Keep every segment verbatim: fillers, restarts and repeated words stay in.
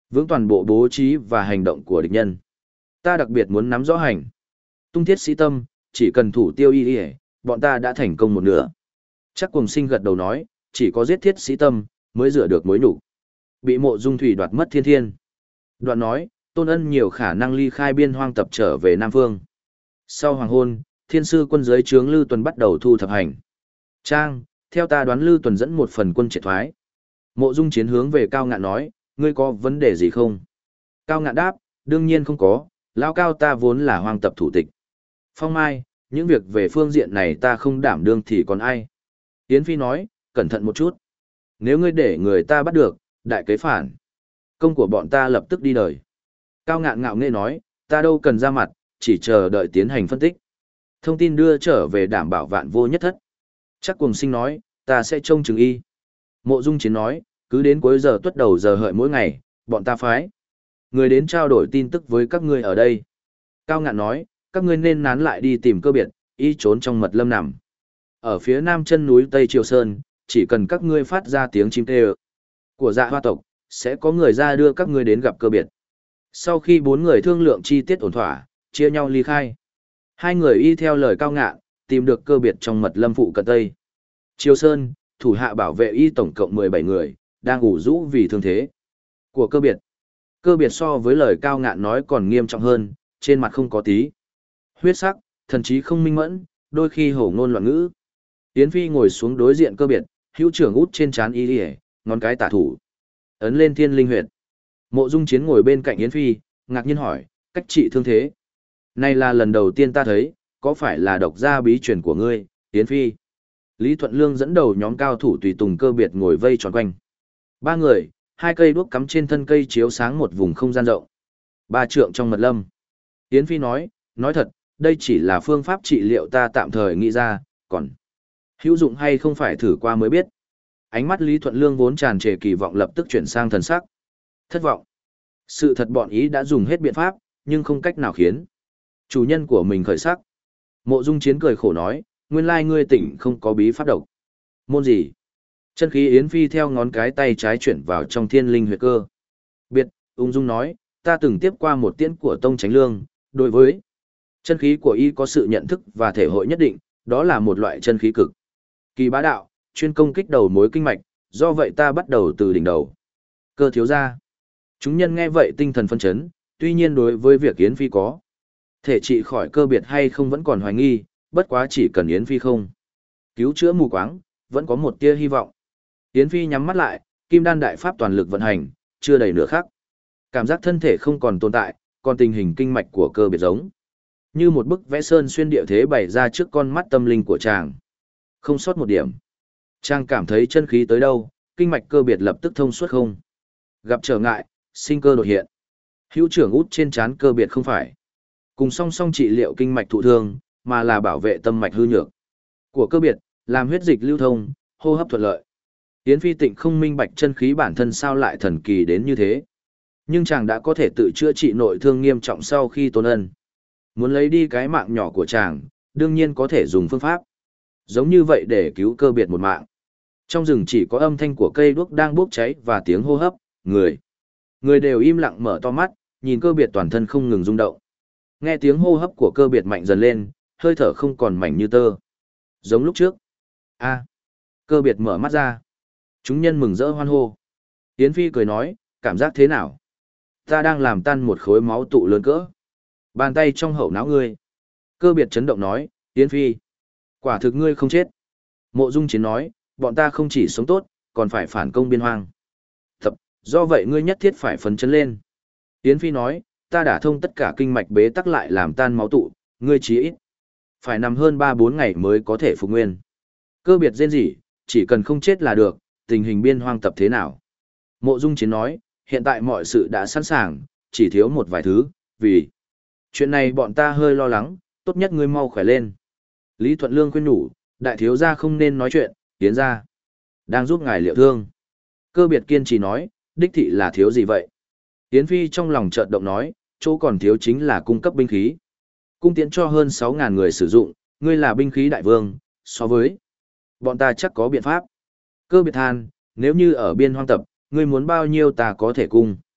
Vững toàn bộ bố trí và hành động của địch nhân. Ta đặc biệt muốn nắm rõ hành tung thiết sĩ tâm, chỉ cần thủ tiêu y y, bọn ta đã thành công một nửa. Chắc Cuồng Sinh gật đầu nói, chỉ có giết thiết sĩ tâm, mới rửa được mối nhục. Bị Mộ Dung Thủy đoạt mất thiên thiên. Đoạn nói, Tôn Ân nhiều khả năng ly khai biên hoang tập trở về Nam Phương. Sau hoàng hôn, thiên sư quân giới trướng Lư Tuần bắt đầu thu thập hành. Trang, theo ta đoán Lư Tuần dẫn một phần quân triệt thoái. Mộ Dung Chiến hướng về Cao Ngạn nói, ngươi có vấn đề gì không? Cao Ngạn đáp, đương nhiên không có, lão Cao ta vốn là hoang tập thủ tịch. Phong Mai, những việc về phương diện này ta không đảm đương thì còn ai? Yến Phi nói, cẩn thận một chút. Nếu ngươi để người ta bắt được, đại kế phản. Công của bọn ta lập tức đi đời. Cao Ngạn ngạo nghễ nói, ta đâu cần ra mặt, chỉ chờ đợi tiến hành phân tích. Thông tin đưa trở về đảm bảo vạn vô nhất thất. Chắc Cuồng Sinh nói, ta sẽ trông chừng y. Mộ Dung Chiến nói, cứ đến cuối giờ tuất đầu giờ hợi mỗi ngày, bọn ta phái người đến trao đổi tin tức với các ngươi ở đây. Cao Ngạn nói, các ngươi nên nán lại đi tìm cơ biệt, y trốn trong mật lâm nằm. Ở phía nam chân núi Tây Triều Sơn, chỉ cần các ngươi phát ra tiếng chim kêu của Dạ Hoa tộc, sẽ có người ra đưa các ngươi đến gặp cơ biệt. Sau khi bốn người thương lượng chi tiết ổn thỏa, chia nhau ly khai. Hai người y theo lời Cao Ngạn, tìm được cơ biệt trong mật lâm phụ cận Tây Triều Sơn, thủ hạ bảo vệ y tổng cộng mười bảy người, đang ủ rũ vì thương thế của cơ biệt. Cơ biệt so với lời Cao Ngạn nói còn nghiêm trọng hơn, trên mặt không có tí huyết sắc, thần chí không minh mẫn, đôi khi hổ ngôn loạn ngữ. Yến Phi ngồi xuống đối diện cơ biệt, hữu trưởng út trên trán y lìa, ngón cái tả thủ ấn lên thiên linh huyệt. Mộ Dung Chiến ngồi bên cạnh Yến Phi, ngạc nhiên hỏi, cách trị thương thế này là lần đầu tiên ta thấy, có phải là độc gia bí truyền của ngươi, Yến Phi? Lý Thuận Lương dẫn đầu nhóm cao thủ tùy tùng cơ biệt ngồi vây tròn quanh. Ba người, hai cây đuốc cắm trên thân cây chiếu sáng một vùng không gian rộng. Ba trượng trong mật lâm. Yến Phi nói, nói thật, đây chỉ là phương pháp trị liệu ta tạm thời nghĩ ra, còn hữu dụng hay không phải thử qua mới biết. Ánh mắt Lý Thuận Lương vốn tràn trề kỳ vọng lập tức chuyển sang thần sắc thất vọng. Sự thật bọn ý đã dùng hết biện pháp, nhưng không cách nào khiến chủ nhân của mình khởi sắc. Mộ Dung Chiến cười khổ nói, nguyên lai ngươi tỉnh không có bí pháp độc. Môn gì? Chân khí Yến Phi theo ngón cái tay trái chuyển vào trong thiên linh huyệt cơ. Biệt, ung dung nói, ta từng tiếp qua một tiễn của Tông Chánh Lương, đối với chân khí của y có sự nhận thức và thể hội nhất định, đó là một loại chân khí cực kỳ bá đạo, chuyên công kích đầu mối kinh mạch, do vậy ta bắt đầu từ đỉnh đầu. Cơ thiếu gia. Chúng nhân nghe vậy tinh thần phân chấn, tuy nhiên đối với việc Yến Phi có thể trị khỏi cơ biệt hay không vẫn còn hoài nghi, bất quá chỉ cần Yến Phi không cứu chữa mù quáng, vẫn có một tia hy vọng. Yến Phi nhắm mắt lại, kim đan đại pháp toàn lực vận hành, chưa đầy nửa khắc. Cảm giác thân thể không còn tồn tại, còn tình hình kinh mạch của cơ biệt giống như một bức vẽ sơn xuyên địa thế bày ra trước con mắt tâm linh của chàng. Không sót một điểm. Chàng cảm thấy chân khí tới đâu, kinh mạch cơ biệt lập tức thông suốt không. Gặp trở ngại, sinh cơ đột hiện. Hữu trưởng út trên trán cơ biệt không phải cùng song song trị liệu kinh mạch thụ thương, mà là bảo vệ tâm mạch hư nhược của cơ biệt, làm huyết dịch lưu thông, hô hấp thuận lợi. Yến Phi Tịnh không minh bạch chân khí bản thân sao lại thần kỳ đến như thế. Nhưng chàng đã có thể tự chữa trị nội thương nghiêm trọng sau khi Tôn Ân muốn lấy đi cái mạng nhỏ của chàng, đương nhiên có thể dùng phương pháp giống như vậy để cứu cơ biệt một mạng. Trong rừng chỉ có âm thanh của cây đuốc đang bốc cháy và tiếng hô hấp, người. Người đều im lặng mở to mắt, nhìn cơ biệt toàn thân không ngừng rung động. Nghe tiếng hô hấp của cơ biệt mạnh dần lên, hơi thở không còn mảnh như tơ. Giống lúc trước. A. Cơ biệt mở mắt ra. Chúng nhân mừng rỡ hoan hô. Yến Phi cười nói, cảm giác thế nào? Ta đang làm tan một khối máu tụ lớn cỡ bàn tay trong hậu não ngươi. Cơ biệt chấn động nói, Yến Phi, quả thực ngươi không chết. Mộ Dung Chiến nói, bọn ta không chỉ sống tốt, còn phải phản công biên hoang. Tập, do vậy ngươi nhất thiết phải phấn chấn lên. Yến Phi nói, ta đã thông tất cả kinh mạch bế tắc lại làm tan máu tụ, ngươi chí ít phải nằm hơn ba bốn ngày mới có thể phục nguyên. Cơ biệt rên rỉ, chỉ cần không chết là được, tình hình biên hoang tập thế nào? Mộ Dung Chiến nói, hiện tại mọi sự đã sẵn sàng, chỉ thiếu một vài thứ, vì chuyện này bọn ta hơi lo lắng, tốt nhất ngươi mau khỏe lên. Lý Thuận Lương khuyên nhủ, đại thiếu gia không nên nói chuyện, tiến ra đang giúp ngài liệu thương. Cơ biệt kiên trì nói, đích thị là thiếu gì vậy? Yến Phi trong lòng chợt động nói, chỗ còn thiếu chính là cung cấp binh khí. Cung tiễn cho hơn sáu ngàn người sử dụng, ngươi là binh khí đại vương, so với bọn ta chắc có biện pháp. Cơ biệt than, nếu như ở biên hoang tập, ngươi muốn bao nhiêu ta có thể cung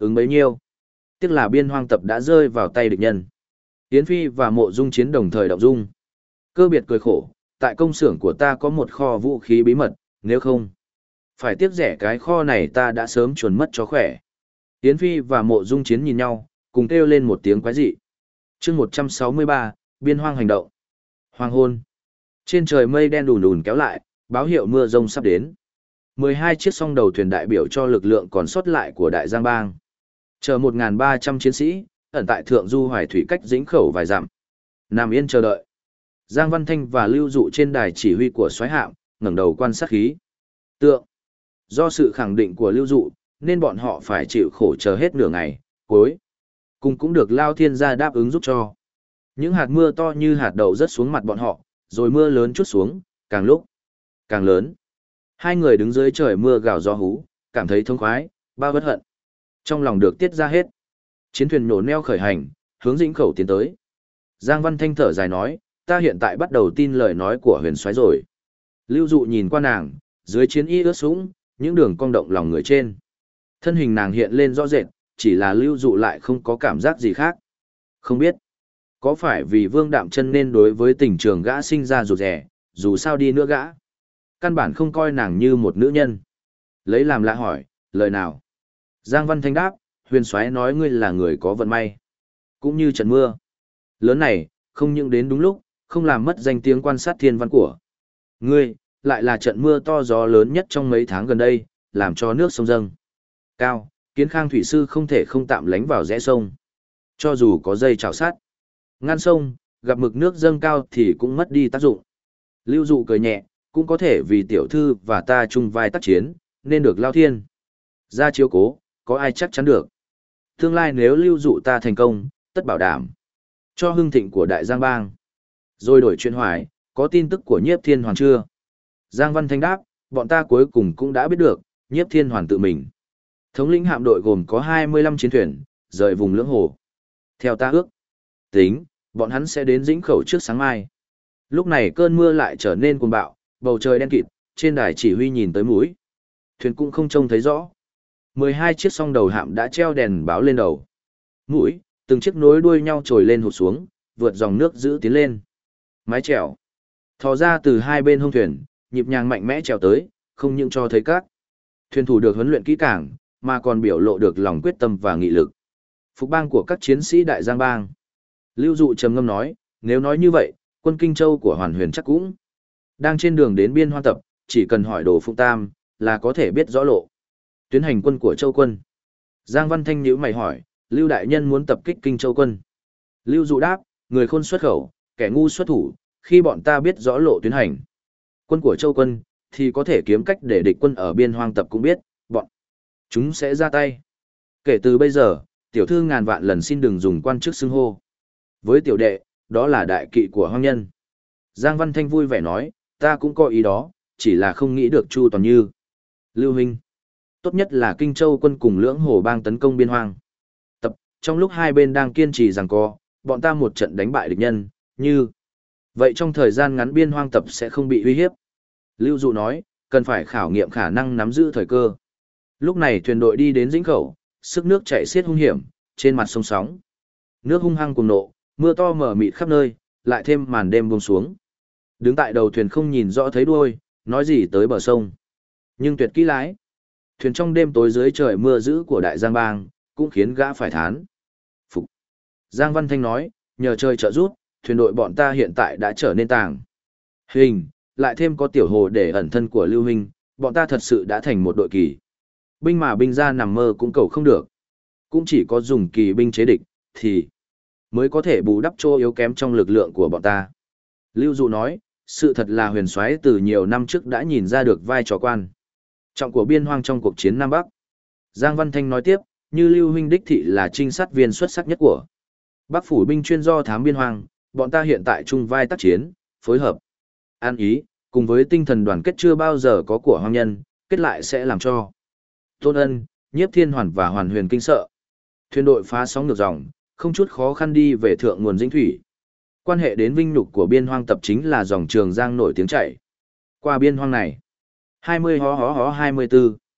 Ứng bấy nhiêu. Tiếc là biên hoang tập đã rơi vào tay địch nhân. Yến Phi và Mộ Dung Chiến đồng thời động dung. Cơ biệt cười khổ, tại công xưởng của ta có một kho vũ khí bí mật, nếu không, phải tiếc rẻ cái kho này ta đã sớm chuồn mất cho khỏe. Yến Phi và Mộ Dung Chiến nhìn nhau, cùng kêu lên một tiếng quái dị. Chương một trăm sáu mươi ba, biên hoang hành động. Hoàng hôn. Trên trời mây đen đùn đùn kéo lại, báo hiệu mưa rông sắp đến. mười hai chiếc song đầu thuyền đại biểu cho lực lượng còn sót lại của Đại Giang Bang. Chờ một nghìn ba trăm chiến sĩ, ẩn tại Thượng Du Hoài Thủy cách Dĩnh Khẩu vài dặm. Nằm yên chờ đợi. Giang Văn Thanh và Lưu Dụ trên đài chỉ huy của soái hạm, ngẩng đầu quan sát khí tượng. Do sự khẳng định của Lưu Dụ, nên bọn họ phải chịu khổ chờ hết nửa ngày, cuối cùng cũng được Lao Thiên gia đáp ứng giúp cho. Những hạt mưa to như hạt đậu rớt xuống mặt bọn họ, rồi mưa lớn trút xuống, càng lúc càng lớn. Hai người đứng dưới trời mưa gào gió hú, cảm thấy thông khoái, bao bất hận. Trong lòng được tiết ra hết. Chiến thuyền nổ neo khởi hành, hướng Dĩnh Khẩu tiến tới. Giang Văn Thanh thở dài nói, ta hiện tại bắt đầu tin lời nói của huyền soái rồi. Lưu Dụ nhìn qua nàng, dưới chiến y ướt sũng, những đường cong động lòng người trên. Thân hình nàng hiện lên rõ rệt, chỉ là Lưu Dụ lại không có cảm giác gì khác. Không biết, có phải vì Vương Đạm Chân nên đối với tình trường gã sinh ra rụt rè, dù sao đi nữa gã căn bản không coi nàng như một nữ nhân. Lấy làm lạ hỏi, lời nào? Giang Văn Thanh đáp, huyền soái nói ngươi là người có vận may. Cũng như trận mưa lớn này, không những đến đúng lúc, không làm mất danh tiếng quan sát thiên văn của ngươi, lại là trận mưa to gió lớn nhất trong mấy tháng gần đây, làm cho nước sông dâng cao, Kiến Khang thủy sư không thể không tạm lánh vào rẽ sông. Cho dù có dây chảo sát ngăn sông, gặp mực nước dâng cao thì cũng mất đi tác dụng. Lưu Dụ cười nhẹ, cũng có thể vì tiểu thư và ta chung vai tác chiến, nên được Lao Thiên ra chiếu cố, có ai chắc chắn được. Tương lai nếu Lưu Dụ ta thành công, tất bảo đảm cho hưng thịnh của Đại Giang Bang. Rồi đổi chuyện hoài, có tin tức của Nhiếp Thiên Hoàn chưa? Giang Văn Thanh đáp, bọn ta cuối cùng cũng đã biết được, Nhiếp Thiên Hoàn tự mình thống lĩnh hạm đội gồm có hai mươi lăm chiến thuyền, rời vùng lưỡng hồ. Theo ta ước tính, bọn hắn sẽ đến Dĩnh Khẩu trước sáng mai. Lúc này cơn mưa lại trở nên cuồng bạo, bầu trời đen kịt, trên đài chỉ huy nhìn tới mũi thuyền cũng không trông thấy rõ. mười hai chiếc song đầu hạm đã treo đèn báo lên đầu mũi, từng chiếc nối đuôi nhau trồi lên hụt xuống, vượt dòng nước giữ tiến lên. Mái chèo thò ra từ hai bên hông thuyền, nhịp nhàng mạnh mẽ trèo tới, không những cho thấy các thuyền thủ được huấn luyện kỹ càng, mà còn biểu lộ được lòng quyết tâm và nghị lực phục bang của các chiến sĩ Đại Giang Bang. Lưu Dụ trầm ngâm nói, nếu nói như vậy, quân Kinh Châu của Hoàn Huyền chắc cũng đang trên đường đến biên hoang tập, chỉ cần hỏi Đồ Phụng Tam là có thể biết rõ lộ tuyến hành quân của Châu quân. Giang Văn Thanh nhíu mày hỏi, Lưu đại nhân muốn tập kích Kinh Châu quân? Lưu Dụ đáp, người khôn xuất khẩu, kẻ ngu xuất thủ, khi bọn ta biết rõ lộ tuyến hành quân của Châu quân, thì có thể kiếm cách để địch quân ở biên hoang tập cũng biết, bọn chúng sẽ ra tay. Kể từ bây giờ, tiểu thư ngàn vạn lần xin đừng dùng quan chức xưng hô với tiểu đệ, đó là đại kỵ của hoang nhân. Giang Văn Thanh vui vẻ nói, ta cũng có ý đó, chỉ là không nghĩ được chu toàn như Lưu huynh. Tốt nhất là Kinh Châu quân cùng Lưỡng Hồ bang tấn công biên hoang tập, trong lúc hai bên đang kiên trì giằng co, bọn ta một trận đánh bại địch nhân, như vậy trong thời gian ngắn biên hoang tập sẽ không bị uy hiếp. Lưu Dụ nói, cần phải khảo nghiệm khả năng nắm giữ thời cơ. Lúc này thuyền đội đi đến Dĩnh Khẩu, sức nước chảy xiết hung hiểm, trên mặt sông sóng nước hung hăng cuồng nộ, mưa to mờ mịt khắp nơi, lại thêm màn đêm buông xuống. Đứng tại đầu thuyền không nhìn rõ thấy đuôi, nói gì tới bờ sông. Nhưng tuyệt kỹ lái. Thuyền trong đêm tối dưới trời mưa dữ của Đại Giang Bang, cũng khiến gã phải thán phục. Giang Văn Thanh nói, nhờ trời trợ giúp, thuyền đội bọn ta hiện tại đã trở nên tàng hình, lại thêm có tiểu hồ để ẩn thân của Lưu huynh, bọn ta thật sự đã thành một đội kỳ binh mà binh ra nằm mơ cũng cầu không được. Cũng chỉ có dùng kỳ binh chế địch, thì mới có thể bù đắp chỗ yếu kém trong lực lượng của bọn ta. Lưu Dụ nói, sự thật là huyền soái từ nhiều năm trước đã nhìn ra được vai trò quan trọng của biên hoang trong cuộc chiến Nam Bắc. Giang Văn Thanh nói tiếp, như Lưu huynh đích thị là trinh sát viên xuất sắc nhất của Bắc phủ binh chuyên do thám biên hoang, bọn ta hiện tại chung vai tác chiến, phối hợp an ý, cùng với tinh thần đoàn kết chưa bao giờ có của hoang nhân, kết lại sẽ làm cho Tôn Ân, Nhiếp Thiên Hoàn và Hoàn Huyền kinh sợ. Thuyền đội phá sóng ngược dòng, không chút khó khăn đi về thượng nguồn Dĩnh Thủy. Quan hệ đến vinh nhục của biên hoang tập chính là dòng Trường Giang nổi tiếng chảy qua biên hoang này. hai mươi hó hó hó hai mươi tư.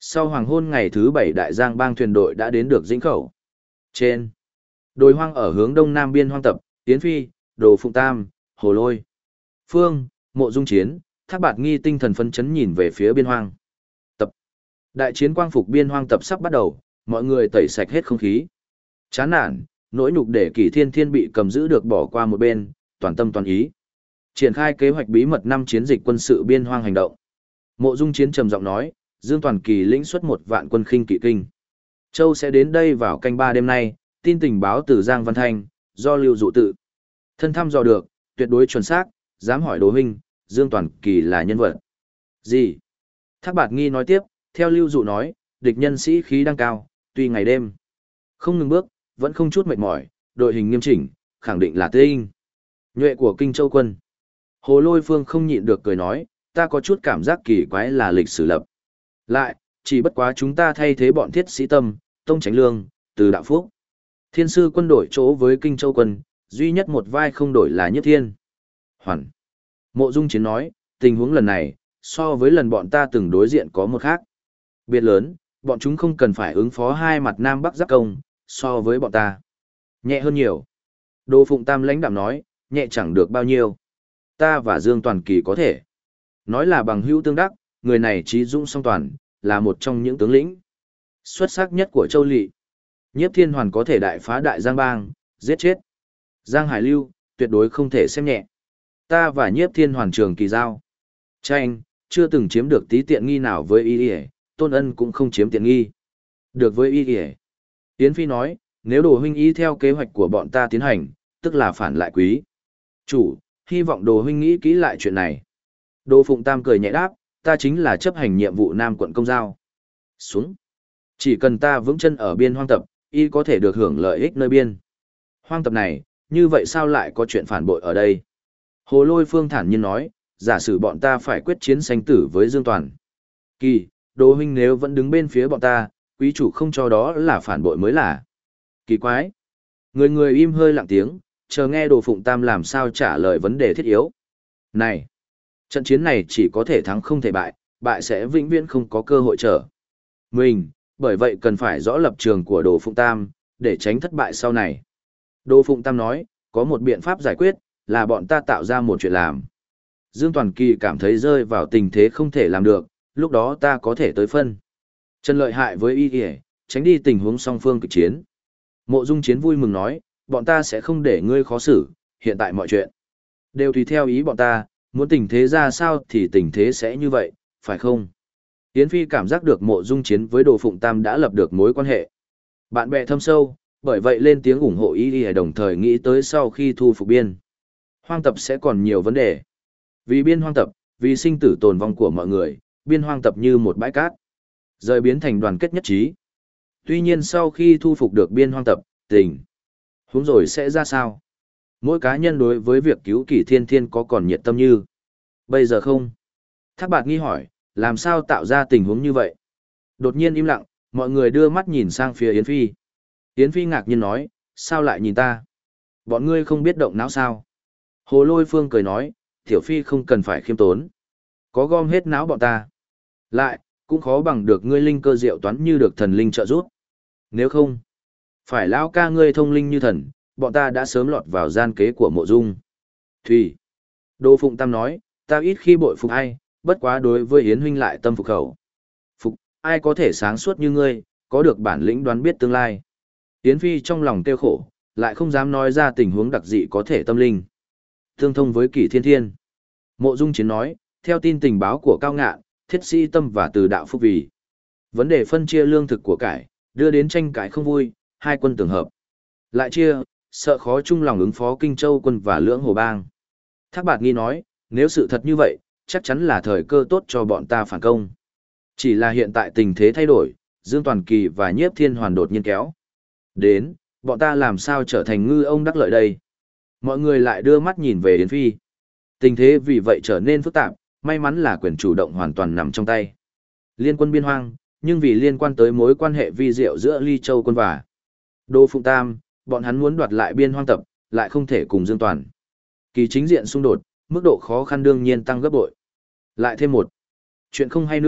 Sau hoàng hôn ngày thứ bảy đại giang bang thuyền đội đã đến được Dĩnh Khẩu. Trên đồi hoang ở hướng đông nam biên hoang tập, Yến Phi, Đồ Phụng Tam, Hồ Lôi, Phương, Mộ Dung Chiến, Thác Bạt Nghi tinh thần phấn chấn nhìn về phía biên hoang. Tập. Đại chiến quang phục biên hoang tập sắp bắt đầu, mọi người tẩy sạch hết không khí. Chán nản, nỗi nhục để Kỷ Thiên Thiên bị cầm giữ được bỏ qua một bên, toàn tâm toàn ý. Triển khai kế hoạch bí mật năm chiến dịch quân sự biên hoang hành động. Mộ Dung Chiến trầm giọng nói, Dương Toàn Kỳ lĩnh xuất một vạn quân khinh kỵ kinh. Châu sẽ đến đây vào canh ba đêm nay, tin tình báo từ Giang Văn Thanh, do Lưu Dụ tự. Thân thăm dò được, tuyệt đối chuẩn xác, dám hỏi Đỗ huynh, Dương Toàn Kỳ là nhân vật gì? Thác Bạt Nghi nói tiếp, theo Lưu Dụ nói, địch nhân sĩ khí đang cao, tuy ngày đêm không ngừng bước, vẫn không chút mệt mỏi, đội hình nghiêm chỉnh, khẳng định là tinh nhuệ của Kinh Châu quân. Hồ Lôi Phương không nhịn được cười nói, ta có chút cảm giác kỳ quái là lịch sử lập lại, chỉ bất quá chúng ta thay thế bọn Thiết Sĩ Tâm, Tông Chánh Lương, Từ Đạo Phúc. Thiên sư quân đổi chỗ với Kinh Châu quân, duy nhất một vai không đổi là Nhất Thiên Hoàn. Mộ Dung Chiến nói, tình huống lần này, so với lần bọn ta từng đối diện có một khác biệt lớn, bọn chúng không cần phải ứng phó hai mặt Nam Bắc giáp công, so với bọn ta nhẹ hơn nhiều. Đỗ Phụng Tam lãnh đạm nói, nhẹ chẳng được bao nhiêu. Ta và Dương Toàn Kỳ có thể nói là bằng hữu tương đắc, người này trí dũng song toàn, là một trong những tướng lĩnh xuất sắc nhất của Châu Lỵ. Nhiếp Thiên Hoàn có thể đại phá đại Giang Bang, giết chết Giang Hải Lưu, tuyệt đối không thể xem nhẹ. Ta và Nhiếp Thiên Hoàn trường kỳ giao tranh, chưa từng chiếm được tí tiện nghi nào với y y, Tôn Ân cũng không chiếm tiện nghi được với y y. Yến Phi nói, nếu Đồ huynh ý theo kế hoạch của bọn ta tiến hành, tức là phản lại quý chủ, hy vọng Đồ huynh nghĩ kỹ lại chuyện này. Đồ Phụng Tam cười nhẹ đáp, ta chính là chấp hành nhiệm vụ Nam quận công giao xuống. Chỉ cần ta vững chân ở biên hoang tập, y có thể được hưởng lợi ích nơi biên hoang tập này, như vậy sao lại có chuyện phản bội ở đây? Hồ Lôi Phương thản nhiên nói, giả sử bọn ta phải quyết chiến sanh tử với Dương Toàn Kỳ, Đồ huynh nếu vẫn đứng bên phía bọn ta, quý chủ không cho đó là phản bội mới là kỳ quái. Người người im hơi lặng tiếng, chờ nghe Đồ Phụng Tam làm sao trả lời vấn đề thiết yếu này. Trận chiến này chỉ có thể thắng không thể bại, bại sẽ vĩnh viễn không có cơ hội trở mình, bởi vậy cần phải rõ lập trường của Đồ Phụng Tam, để tránh thất bại sau này. Đồ Phụng Tam nói, có một biện pháp giải quyết, là bọn ta tạo ra một chuyện làm. Dương Toàn Kỳ cảm thấy rơi vào tình thế không thể làm được, lúc đó ta có thể tới phân chân lợi hại với y y, tránh đi tình huống song phương kịch chiến. Mộ Dung Chiến vui mừng nói, bọn ta sẽ không để ngươi khó xử, hiện tại mọi chuyện đều tùy theo ý bọn ta, muốn tình thế ra sao thì tình thế sẽ như vậy, phải không? Yến Phi cảm giác được Mộ Dung Chiến với Đồ Phụng Tam đã lập được mối quan hệ bạn bè thâm sâu, bởi vậy lên tiếng ủng hộ y y, đồng thời nghĩ tới sau khi thu phục biên hoang tập sẽ còn nhiều vấn đề. Vì biên hoang tập, vì sinh tử tồn vong của mọi người, biên hoang tập như một bãi cát, rời biến thành đoàn kết nhất trí. Tuy nhiên sau khi thu phục được biên hoang tập, tình huống rồi sẽ ra sao? Mỗi cá nhân đối với việc cứu Kỷ Thiên Thiên có còn nhiệt tâm như bây giờ không? Thác Bạt Nghi hỏi, làm sao tạo ra tình huống như vậy? Đột nhiên im lặng, mọi người đưa mắt nhìn sang phía Yến Phi. Yến Phi ngạc nhiên nói, sao lại nhìn ta? Bọn ngươi không biết động não sao? Hồ Lôi Phương cười nói, Tiểu Phi không cần phải khiêm tốn. Có gom hết não bọn ta lại, cũng khó bằng được ngươi linh cơ diệu toán như được thần linh trợ giúp. Nếu không, phải lão ca ngươi thông linh như thần, bọn ta đã sớm lọt vào gian kế của Mộ Dung Thủy. Đồ Phụng Tam nói, ta ít khi bội phục ai, bất quá đối với Yến huynh lại tâm phục khẩu phục, ai có thể sáng suốt như ngươi, có được bản lĩnh đoán biết tương lai. Yến Phi trong lòng tiêu khổ, lại không dám nói ra tình huống đặc dị có thể tâm linh tương thông với Kỷ Thiên Thiên. Mộ Dung Chiến nói, theo tin tình báo của Cao Ngạn, Thiết Sĩ Tâm và Từ Đạo Phúc vì vấn đề phân chia lương thực của cải, đưa đến tranh cãi không vui, hai quân tưởng hợp lại chia, sợ khó chung lòng ứng phó Kinh Châu quân và Lưỡng Hồ Bang. Thác Bạt Nghi nói, nếu sự thật như vậy, chắc chắn là thời cơ tốt cho bọn ta phản công. Chỉ là hiện tại tình thế thay đổi, Dương Toàn Kỳ và Nhiếp Thiên Hoàn đột nhiên kéo đến, bọn ta làm sao trở thành ngư ông đắc lợi đây? Mọi người lại đưa mắt nhìn về Yến Phi. Tình thế vì vậy trở nên phức tạp, may mắn là quyền chủ động hoàn toàn nằm trong tay Liên quân biên hoang, nhưng vì liên quan tới mối quan hệ vi diệu giữa Ly Châu quân và Đô Phụng Tam, bọn hắn muốn đoạt lại biên hoang tập, lại không thể cùng Dương Toàn Kỳ chính diện xung đột, mức độ khó khăn đương nhiên tăng gấp bội. Lại thêm một chuyện không hay nữa,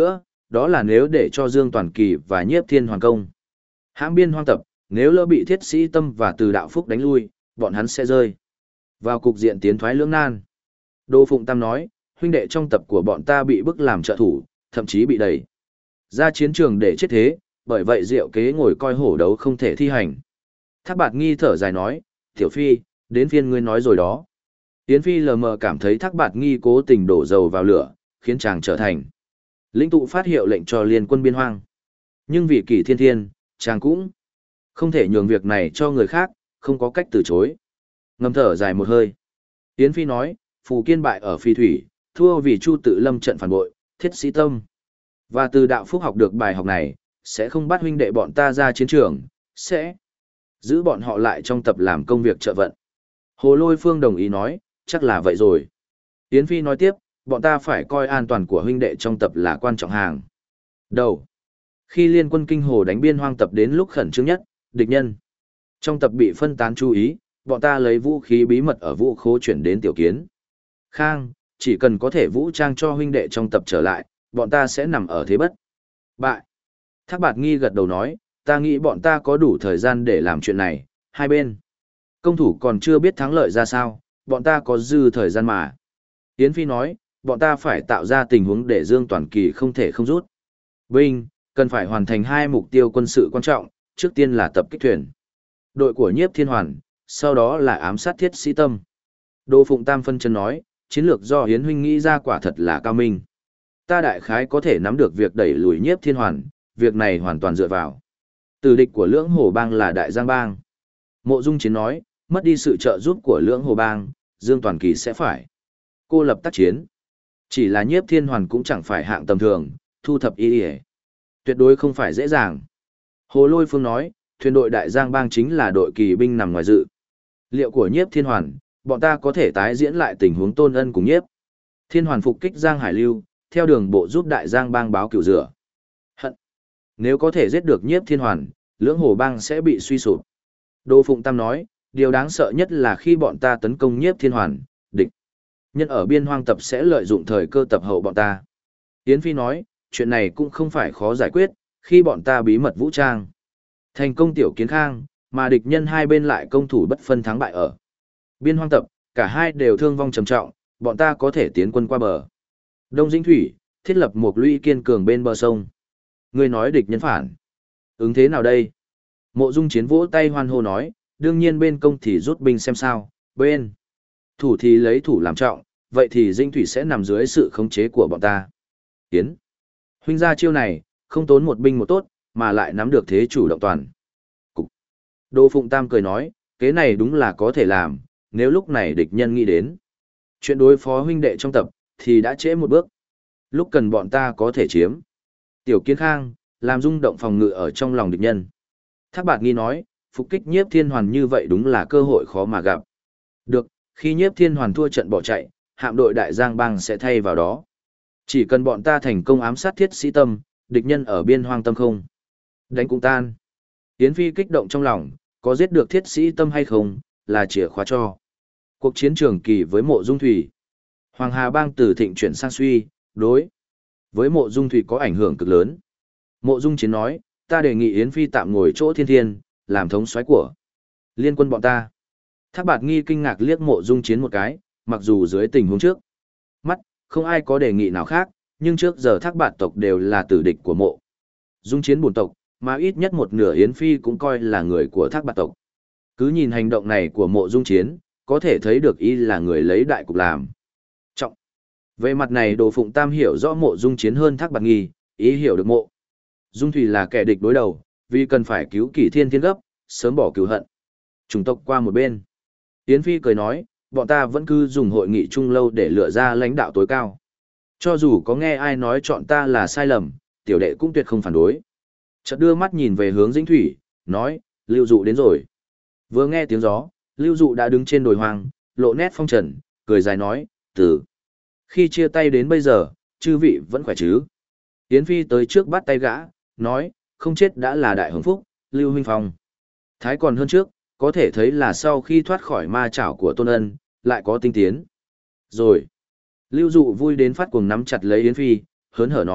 đó là nếu để cho Dương Toàn Kỳ và Nhiếp Thiên Hoàn công. Hãng biên hoang tập, nếu lỡ bị Thiết Sĩ Tâm và Từ Đạo Phúc đánh lui, bọn hắn sẽ rơi vào cục diện tiến thoái lưỡng nan. Đỗ Phụng Tam nói, huynh đệ trong tập của bọn ta bị bức làm trợ thủ, thậm chí bị đẩy ra chiến trường để chết thế, bởi vậy Diệu kế ngồi coi hổ đấu không thể thi hành. Thác Bạt Nghi thở dài nói, Tiểu Phi, đến phiên ngươi nói rồi đó. Yến Phi lờ mờ cảm thấy Thác Bạt Nghi cố tình đổ dầu vào lửa, khiến chàng trở thành lĩnh tụ phát hiệu lệnh cho liên quân biên hoang. Nhưng vì Kỷ Thiên Thiên, chàng cũng không thể nhường việc này cho người khác, không có cách từ chối. Ngầm thở dài một hơi. Yến Phi nói, Phù Kiên bại ở Phi Thủy, thua vì Chu Tự Lâm trận phản bội, Thiết Sĩ Tâm. Và từ Đạo Phúc học được bài học này, sẽ không bắt huynh đệ bọn ta ra chiến trường, sẽ giữ bọn họ lại trong tập làm công việc trợ vận. Hồ Lôi Phương đồng ý nói, chắc là vậy rồi. Yến Phi nói tiếp, bọn ta phải coi an toàn của huynh đệ trong tập là quan trọng hàng đầu. Khi liên quân kinh hồ đánh biên hoang tập đến lúc khẩn trương nhất, địch nhân trong tập bị phân tán chú ý, bọn ta lấy vũ khí bí mật ở vũ khố chuyển đến Tiểu Kiến Khang, chỉ cần có thể vũ trang cho huynh đệ trong tập trở lại, bọn ta sẽ nằm ở thế bất bại. Thác Bạt Nghi gật đầu nói, ta nghĩ bọn ta có đủ thời gian để làm chuyện này, hai bên công thủ còn chưa biết thắng lợi ra sao, bọn ta có dư thời gian mà. Yến Phi nói, bọn ta phải tạo ra tình huống để Dương Toàn Kỳ không thể không rút binh, cần phải hoàn thành hai mục tiêu quân sự quan trọng, trước tiên là tập kích thuyền đội của Nhiếp Thiên Hoàn, sau đó là ám sát Thiết Sĩ Tâm. Đỗ Phụng Tam phân chân nói, chiến lược do Hiến huynh nghĩ ra quả thật là cao minh. Ta đại khái có thể nắm được việc đẩy lùi Nhiếp Thiên Hoàn, việc này hoàn toàn dựa vào từ địch của Lưỡng Hồ Bang là Đại Giang Bang. Mộ Dung Chiến nói, mất đi sự trợ giúp của Lưỡng Hồ Bang, Dương Toàn Kỳ sẽ phải cô lập tác chiến. Chỉ là Nhiếp Thiên Hoàn cũng chẳng phải hạng tầm thường, thu thập y y tuyệt đối không phải dễ dàng. Hồ Lôi Phương nói, thuyền đội Đại Giang Bang chính là đội kỳ binh nằm ngoài dự liệu của Nhiếp Thiên Hoàn, bọn ta có thể tái diễn lại tình huống Tôn Ân cùng Nhiếp Thiên Hoàn phục kích Giang Hải Lưu, theo đường bộ giúp Đại Giang Bang báo cửu rửa hận. Nếu có thể giết được Nhiếp Thiên Hoàn, Lưỡng Hồ Bang sẽ bị suy sụp. Đỗ Phụng Tam nói, điều đáng sợ nhất là khi bọn ta tấn công Nhiếp Thiên Hoàn, địch nhân ở biên hoang tập sẽ lợi dụng thời cơ tập hậu bọn ta. Yến Phi nói, chuyện này cũng không phải khó giải quyết, khi bọn ta bí mật vũ trang thành công Tiểu Kiến Khang, mà địch nhân hai bên lại công thủ bất phân thắng bại ở biên hoang tập, cả hai đều thương vong trầm trọng, bọn ta có thể tiến quân qua bờ Đông Dĩnh Thủy, thiết lập một lũy kiên cường bên bờ sông. Ngươi nói địch nhân phản ứng thế nào đây? Mộ Dung Chiến vỗ tay hoan hô nói, đương nhiên bên công thì rút binh xem sao, bên thủ thì lấy thủ làm trọng, vậy thì Dĩnh Thủy sẽ nằm dưới sự khống chế của bọn ta. Tiến huynh ra chiêu này, không tốn một binh một tốt, mà lại nắm được thế chủ động toàn cục. Đỗ Phụng Tam cười nói, kế này đúng là có thể làm, nếu lúc này địch nhân nghĩ đến chuyện đối phó huynh đệ trong tập, thì đã trễ một bước. Lúc cần bọn ta có thể chiếm Tiểu Kiến Khang, làm rung động phòng ngự ở trong lòng địch nhân. Thác Bạt Nghi nói, phục kích Nhiếp Thiên Hoàn như vậy đúng là cơ hội khó mà gặp được, khi Nhiếp Thiên Hoàn thua trận bỏ chạy, hạm đội Đại Giang Bang sẽ thay vào đó. Chỉ cần bọn ta thành công ám sát Thiết Sĩ Tâm, địch nhân ở biên hoang tâm không đánh cũng tan. Yến Phi kích động trong lòng, có giết được Thiết Sĩ Tâm hay không, là chìa khóa cho cuộc chiến trường kỳ với Mộ Dung Thủy. Hoàng Hà Bang từ thịnh chuyển sang suy, đối với Mộ Dung Thủy có ảnh hưởng cực lớn. Mộ Dung Chiến nói, ta đề nghị Yến Phi tạm ngồi chỗ Thiên Thiên, làm thống soái của liên quân bọn ta. Thác Bạt Nghi kinh ngạc liếc Mộ Dung Chiến một cái, mặc dù dưới tình huống trước mắt, không ai có đề nghị nào khác, nhưng trước giờ Thác Bạt tộc đều là tử địch của Mộ Dung Chiến bổn tộc, mà ít nhất một nửa Yến Phi cũng coi là người của Thác Bạt tộc. Cứ nhìn hành động này của Mộ Dung Chiến, có thể thấy được y là người lấy đại cục làm trọng. Về mặt này Đỗ Phụng Tam hiểu rõ Mộ Dung Chiến hơn Thác Bạt Nghi, ý hiểu được Mộ Dung Thủy là kẻ địch đối đầu, vì cần phải cứu Kỷ Thiên Thiên gấp, sớm bỏ cừu hận chủng tộc qua một bên. Yến Phi cười nói, bọn ta vẫn cứ dùng hội nghị chung lâu để lựa ra lãnh đạo tối cao. Cho dù có nghe ai nói chọn ta là sai lầm, tiểu đệ cũng tuyệt không phản đối. Chợt đưa mắt nhìn về hướng Dĩnh Thủy, nói, Lưu Dụ đến rồi. Vừa nghe tiếng gió, Lưu Dụ đã đứng trên đồi hoang, lộ nét phong trần, cười dài nói, từ khi chia tay đến bây giờ, chư vị vẫn khỏe chứ? Yến Phi tới trước bắt tay gã, nói, không chết đã là đại hưởng phúc, Lưu huynh phong thái còn hơn trước, có thể thấy là sau khi thoát khỏi ma chảo của Tôn Ân, lại có tinh tiến. Rồi, Lưu Dụ vui đến phát cuồng nắm chặt lấy Yến Phi, hớn hở nói,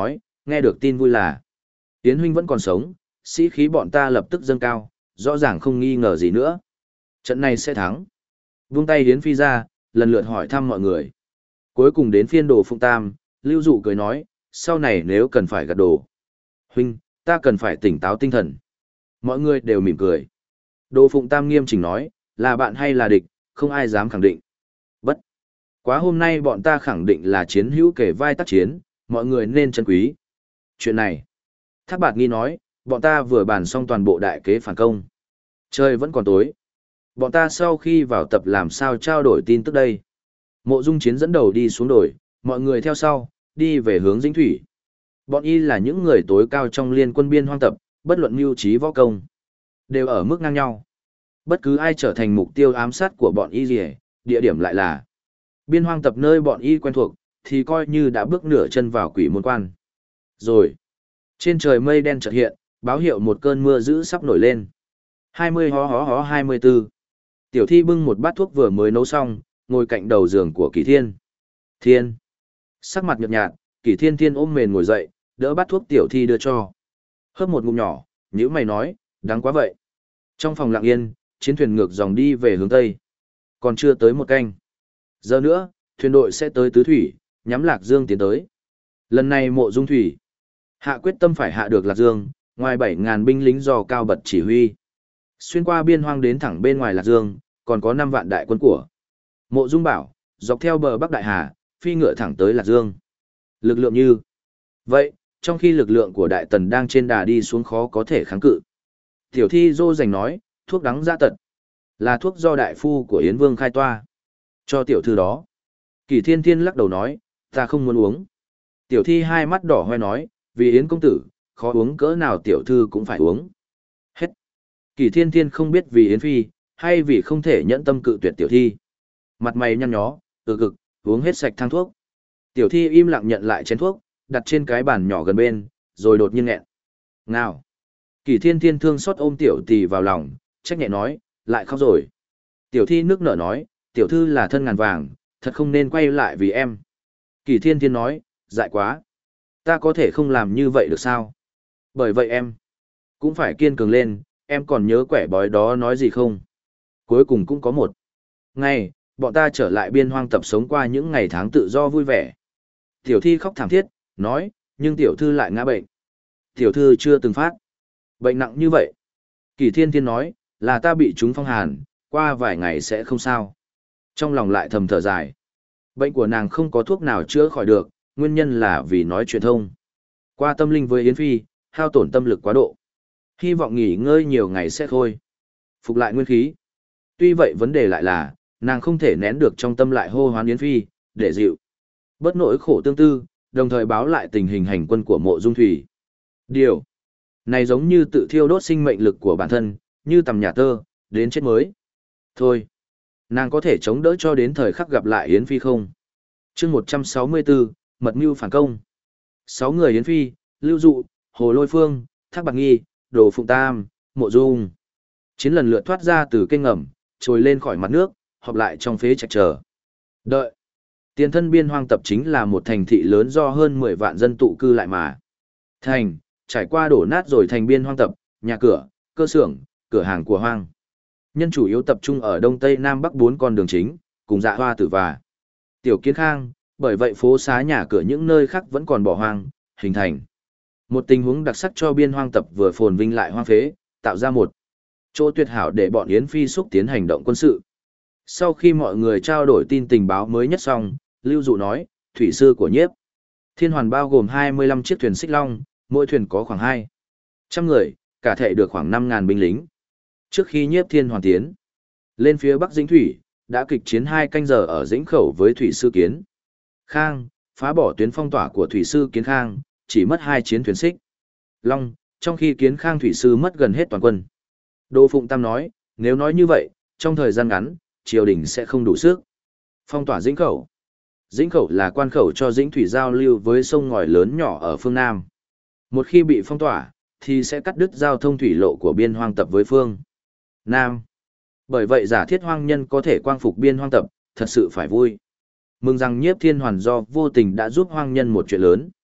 Nghe được tin vui là, Yến huynh vẫn còn sống, sĩ khí bọn ta lập tức dâng cao, rõ ràng không nghi ngờ gì nữa. Trận này sẽ thắng. Vung tay Yến Phi ra, lần lượt hỏi thăm mọi người. Cuối cùng đến phiên Đồ Phụng Tam, Lưu Dụ cười nói, sau này nếu cần phải gặt đồ. Huynh, ta cần phải tỉnh táo tinh thần. Mọi người đều mỉm cười. Đồ Phụng Tam nghiêm chỉnh nói, là bạn hay là địch, không ai dám khẳng định. Bất. Quá hôm nay bọn ta khẳng định là chiến hữu kể vai tác chiến, mọi người nên trân quý. Chuyện này. Thác Bạt Nghi nói, bọn ta vừa bàn xong toàn bộ đại kế phản công. Trời vẫn còn tối. Bọn ta sau khi vào tập làm sao trao đổi tin tức đây. Mộ Dung Chiến dẫn đầu đi xuống đồi, mọi người theo sau, đi về hướng Dĩnh Thủy. Bọn y là những người tối cao trong liên quân biên hoang tập, bất luận mưu trí võ công, đều ở mức ngang nhau. Bất cứ ai trở thành mục tiêu ám sát của bọn y gì, địa điểm lại là biên hoang tập nơi bọn y quen thuộc, thì coi như đã bước nửa chân vào quỷ môn quan. Rồi, trên trời mây đen chợt hiện, báo hiệu một cơn mưa dữ sắp nổi lên. hai mươi hó hó hó hai mươi tư. Tiểu Thi bưng một bát thuốc vừa mới nấu xong, ngồi cạnh đầu giường của Kỷ Thiên. Thiên. Sắc mặt nhợt nhạt, Kỷ Thiên Thiên ôm mền ngồi dậy, đỡ bát thuốc Tiểu Thi đưa cho. Hớp một ngụm nhỏ, nhíu mày nói, đáng quá vậy. Trong phòng lặng yên, chiến thuyền ngược dòng đi về hướng Tây. Còn chưa tới một canh. Giờ nữa, thuyền đội sẽ tới Tứ Thủy, nhắm Lạc Dương tiến tới. Lần này Mộ Dung Thủy hạ quyết tâm phải hạ được Lạc Dương, ngoài bảy ngàn binh lính do Cao Bật chỉ huy. Xuyên qua biên hoang đến thẳng bên ngoài Lạc Dương, còn có năm vạn đại quân của Mộ Dung Bảo, dọc theo bờ Bắc Đại Hà, phi ngựa thẳng tới Lạc Dương. Lực lượng như vậy, trong khi lực lượng của Đại Tần đang trên đà đi xuống khó có thể kháng cự. Tiểu Thi dô dành nói, thuốc đắng giã tật, là thuốc do đại phu của Yến Vương khai toa. Cho tiểu thư đó. Kỷ Thiên Thiên lắc đầu nói, ta không muốn uống. Tiểu Thi hai mắt đỏ hoe nói, vì Yến công tử, khó uống cỡ nào tiểu thư cũng phải uống. Hết. Kỷ Thiên Thiên không biết vì Yến Phi, hay vì không thể nhẫn tâm cự tuyệt tiểu Thi. Mặt mày nhăn nhó, từ cực, uống hết sạch thang thuốc. Tiểu Thi im lặng nhận lại chén thuốc, đặt trên cái bàn nhỏ gần bên, rồi đột nhiên nghẹn. Ngao. Kỷ Thiên Thiên thương xót ôm tiểu tỷ vào lòng, trách nhẹ nói, lại khóc rồi. Tiểu Thi nước nở nói, tiểu thư là thân ngàn vàng, thật không nên quay lại vì em. Kỷ Thiên Thiên nói, dại quá. Ta có thể không làm như vậy được sao? Bởi vậy em cũng phải kiên cường lên, em còn nhớ quẻ bói đó nói gì không? Cuối cùng cũng có một ngày, bọn ta trở lại biên hoang tập sống qua những ngày tháng tự do vui vẻ. Tiểu Thi khóc thảm thiết, nói, nhưng tiểu thư lại ngã bệnh. Tiểu thư chưa từng phát bệnh nặng như vậy. Kỷ Thiên Thiên nói, là ta bị trúng phong hàn, qua vài ngày sẽ không sao. Trong lòng lại thầm thở dài. Bệnh của nàng không có thuốc nào chữa khỏi được, nguyên nhân là vì nói chuyện thông qua tâm linh với Yến Phi, hao tổn tâm lực quá độ. Hy vọng nghỉ ngơi nhiều ngày sẽ khôi phục lại nguyên khí. Tuy vậy vấn đề lại là, nàng không thể nén được trong tâm lại hô hoán Yến Phi, để dịu bớt nỗi khổ tương tư, đồng thời báo lại tình hình hành quân của Mộ Dung Thủy. Điều này giống như tự thiêu đốt sinh mệnh lực của bản thân, như tầm nhà tơ, đến chết mới. Thôi, nàng có thể chống đỡ cho đến thời khắc gặp lại Yến Phi không? chương một trăm sáu mươi tư, Mật mưu phản công. Sáu người Yến Phi, Lưu Dụ, Hồ Lôi Phương, Thác Bạt Nghi, Đồ Phụng Tam, Mộ Dung Chiến lần lượt thoát ra từ kênh ngầm, trồi lên khỏi mặt nước, họp lại trong phế trạch chờ đợi. Tiền thân biên hoang tập chính là một thành thị lớn do hơn mười vạn dân tụ cư lại mà thành, trải qua đổ nát rồi thành biên hoang tập, nhà cửa, cơ xưởng, cửa hàng của hoang nhân chủ yếu tập trung ở đông tây nam bắc bốn con đường chính, cùng Dạ Hoa Tử và Tiểu Kiến Khang, bởi vậy phố xá nhà cửa những nơi khác vẫn còn bỏ hoang, hình thành một tình huống đặc sắc cho biên hoang tập vừa phồn vinh lại hoang phế, tạo ra một chỗ tuyệt hảo để bọn Yến Phi xúc tiến hành động quân sự. Sau khi mọi người trao đổi tin tình báo mới nhất xong, Lưu Dụ nói, thủy sư của Nhiếp Thiên Hoàn bao gồm hai mươi lăm chiếc thuyền xích long, mỗi thuyền có khoảng hai trăm người, cả thể được khoảng năm ngàn binh lính. Trước khi Nhiếp Thiên Hoàn tiến lên phía Bắc Dĩnh Thủy, đã kịch chiến hai canh giờ ở Dĩnh Khẩu với thủy sư Kiến Khang, phá bỏ tuyến phong tỏa của thủy sư Kiến Khang, chỉ mất hai chiến thuyền xích long, trong khi Kiến Khang thủy sư mất gần hết toàn quân. Đỗ Phụng Tam nói, nếu nói như vậy, trong thời gian ngắn, triều đình sẽ không đủ sức phong tỏa Dĩnh Khẩu. Dĩnh Khẩu là quan khẩu cho Dĩnh Thủy giao lưu với sông ngòi lớn nhỏ ở phương Nam. Một khi bị phong tỏa, thì sẽ cắt đứt giao thông thủy lộ của biên hoang tập với phương Nam. Bởi vậy giả thiết hoang nhân có thể quang phục biên hoang tập, thật sự phải vui mừng rằng Nhiếp Thiên Hoàn do vô tình đã giúp hoang nhân một chuyện lớn.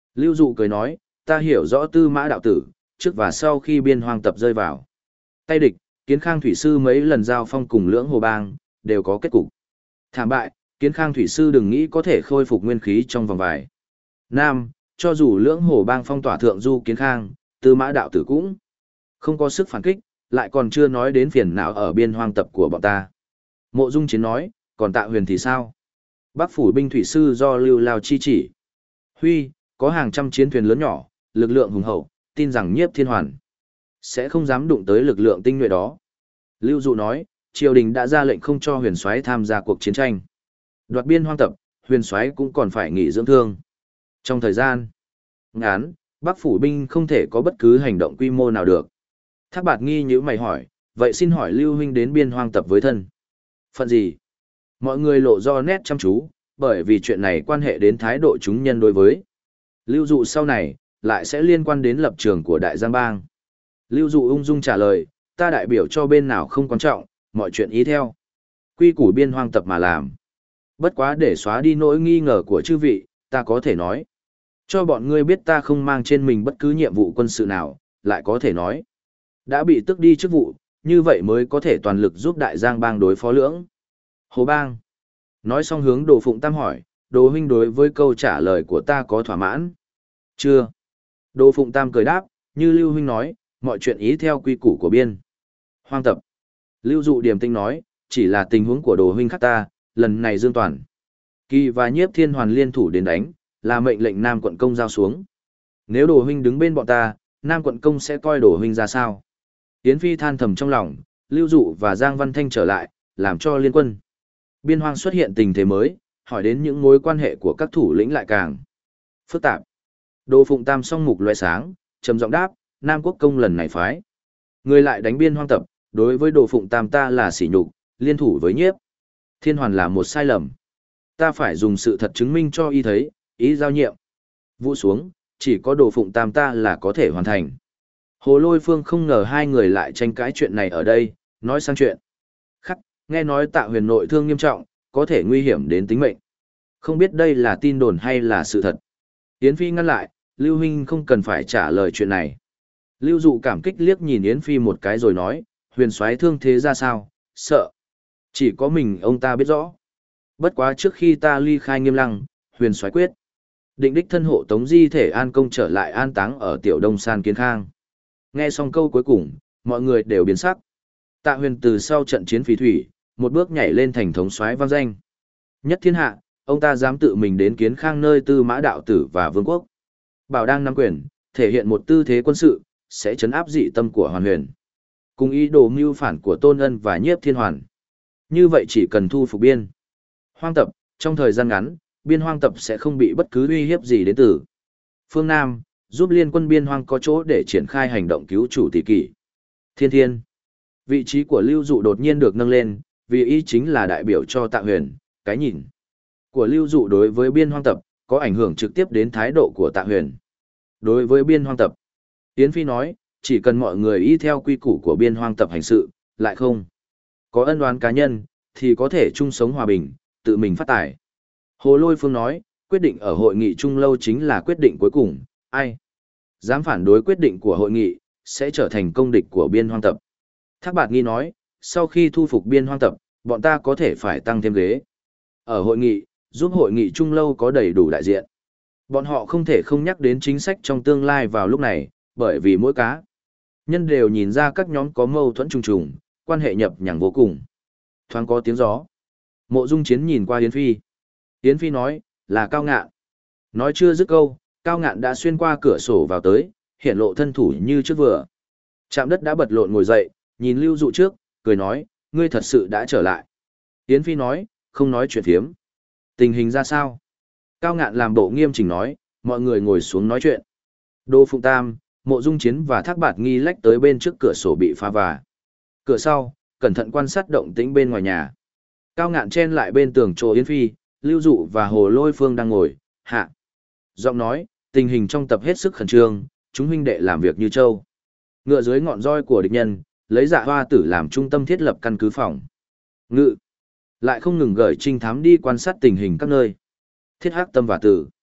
Lưu Dụ cười nói, ta hiểu rõ Tư Mã đạo tử, trước và sau khi biên hoang tập rơi vào tay địch, Kiến Khang Thủy Sư mấy lần giao phong cùng Lưỡng Hồ Bang, đều có kết cục thảm bại. Kiến Khang Thủy Sư đừng nghĩ có thể khôi phục nguyên khí trong vòng vài năm, cho dù Lưỡng Hồ Bang phong tỏa thượng du Kiến Khang, Tư Mã đạo tử cũng không có sức phản kích, lại còn chưa nói đến phiền não ở biên hoang tập của bọn ta. Mộ Dung Chiến nói, còn Tạ Huyền thì sao? Bắc phủ binh thủy sư do Lưu Lao chi chỉ huy, có hàng trăm chiến thuyền lớn nhỏ, lực lượng hùng hậu, tin rằng Nhiếp Thiên Hoàn sẽ không dám đụng tới lực lượng tinh nhuệ đó. Lưu Dụ nói, triều đình đã ra lệnh không cho Huyền Soái tham gia cuộc chiến tranh đoạt biên hoang tập, Huyền Soái cũng còn phải nghỉ dưỡng thương. Trong thời gian ngắn, Bắc phủ binh không thể có bất cứ hành động quy mô nào được. Thác Bạt Nghi nhíu mày hỏi, vậy xin hỏi Lưu huynh đến biên hoang tập với thân phận gì? Mọi người lộ do nét chăm chú, bởi vì chuyện này quan hệ đến thái độ chúng nhân đối với Lưu Dụ sau này, lại sẽ liên quan đến lập trường của Đại Giang Bang. Lưu Dụ ung dung trả lời, ta đại biểu cho bên nào không quan trọng, mọi chuyện ý theo quy củ biên hoang tập mà làm. Bất quá để xóa đi nỗi nghi ngờ của chư vị, ta có thể nói cho bọn ngươi biết ta không mang trên mình bất cứ nhiệm vụ quân sự nào, lại có thể nói đã bị tước đi chức vụ, như vậy mới có thể toàn lực giúp Đại Giang Bang đối phó Lưỡng Hồ Bang. Nói xong hướng Đồ Phụng Tam hỏi, Đồ huynh đối với câu trả lời của ta có thỏa mãn chưa? Đồ Phụng Tam cười đáp, như Lưu huynh nói, mọi chuyện ý theo quy củ của biên hoang tập. Lưu Dụ điềm tĩnh nói, chỉ là tình huống của Đồ huynh khác ta, lần này Dương Toàn Kỳ và Nhiếp Thiên Hoàn liên thủ đến đánh, là mệnh lệnh Nam quận công giao xuống. Nếu Đồ huynh đứng bên bọn ta, Nam quận công sẽ coi Đồ huynh ra sao? Yến Phi than thầm trong lòng, Lưu Dụ và Giang Văn Thanh trở lại, làm cho liên quân biên hoang xuất hiện tình thế mới, hỏi đến những mối quan hệ của các thủ lĩnh lại càng phức tạp. Đồ Phụng Tam song mục loại sáng, trầm giọng đáp, Nam quốc công lần này phái người lại đánh biên hoang tập, đối với Đồ Phụng Tam ta là sỉ nhục, liên thủ với Nhiếp Thiên Hoàn là một sai lầm. Ta phải dùng sự thật chứng minh cho y thấy, ý giao nhiệm vụ xuống, chỉ có Đồ Phụng Tam ta là có thể hoàn thành. Hồ Lôi Phương không ngờ hai người lại tranh cãi chuyện này ở đây, nói sang chuyện khác, nghe nói Tạ Huyền nội thương nghiêm trọng, có thể nguy hiểm đến tính mệnh. Không biết đây là tin đồn hay là sự thật. Yến Phi ngăn lại, Lưu huynh không cần phải trả lời chuyện này. Lưu Dụ cảm kích liếc nhìn Yến Phi một cái rồi nói, Huyền soái thương thế ra sao, sợ chỉ có mình ông ta biết rõ. Bất quá trước khi ta ly khai Nghiêm Lăng, Huyền soái quyết định đích thân hộ tống di thể An Công trở lại an táng ở Tiểu Đông San Kiến Khang. Nghe xong câu cuối cùng, mọi người đều biến sắc. Tạ Huyền từ sau trận chiến phí thủy, một bước nhảy lên thành thống soái vang danh nhất thiên hạ, ông ta dám tự mình đến Kiến Khang nơi Tư Mã đạo tử và vương quốc bảo đang nắm quyền, thể hiện một tư thế quân sự, sẽ chấn áp dị tâm của Hoàn Huyền, cùng ý đồ mưu phản của Tôn Ân và Nhiếp Thiên Hoàn. Như vậy chỉ cần thu phục biên hoang tập, trong thời gian ngắn, biên hoang tập sẽ không bị bất cứ uy hiếp gì đến từ phương Nam, giúp liên quân biên hoang có chỗ để triển khai hành động cứu chủ tỷ kỷ. Thiên Thiên. Vị trí của Lưu Dụ đột nhiên được nâng lên, vì ý chính là đại biểu cho Tạ Huyền. Cái nhìn của Lưu Dụ đối với biên hoang tập có ảnh hưởng trực tiếp đến thái độ của Tạ Huyền đối với biên hoang tập. Yến Phi nói, chỉ cần mọi người y theo quy củ của biên hoang tập hành sự, lại không có ân oán cá nhân, thì có thể chung sống hòa bình, tự mình phát tài. Hồ Lôi Phương nói, quyết định ở hội nghị Trung Lâu chính là quyết định cuối cùng, ai dám phản đối quyết định của hội nghị, sẽ trở thành công địch của biên hoang tập. Thác Bạt Nghi nói, sau khi thu phục biên hoang tập, bọn ta có thể phải tăng thêm ghế ở hội nghị, giúp hội nghị Trung Lâu có đầy đủ đại diện. Bọn họ không thể không nhắc đến chính sách trong tương lai vào lúc này, bởi vì mỗi cá nhân đều nhìn ra các nhóm có mâu thuẫn trùng trùng, quan hệ nhập nhằng vô cùng. Thoáng có tiếng gió. Mộ Dung Chiến nhìn qua Yến Phi. Yến Phi nói, là Cao Ngạn. Nói chưa dứt câu, Cao Ngạn đã xuyên qua cửa sổ vào tới, hiện lộ thân thủ như trước vừa. Trạm đất đã bật lộn ngồi dậy, nhìn Lưu Dụ trước, cười nói, ngươi thật sự đã trở lại. Yến Phi nói, không nói chuyện phiếm. Tình hình ra sao? Cao Ngạn làm bộ nghiêm chỉnh nói, mọi người ngồi xuống nói chuyện. Đô Phụng Tam, Mộ Dung Chiến và Thác Bạt Nghi lách tới bên trước cửa sổ bị phá vả. Cửa sau, cẩn thận quan sát động tĩnh bên ngoài nhà. Cao Ngạn chen lại bên tường chỗ Yến Phi, Lưu Dụ và Hồ Lôi Phương đang ngồi, hạ. Giọng nói, tình hình trong tập hết sức khẩn trương, chúng huynh đệ làm việc như châu. Ngựa dưới ngọn roi của địch nhân, lấy Dạ Hoa Tử làm trung tâm thiết lập căn cứ phòng ngự, lại không ngừng gửi trinh thám đi quan sát tình hình các nơi. Thiết Hắc Tâm và Tử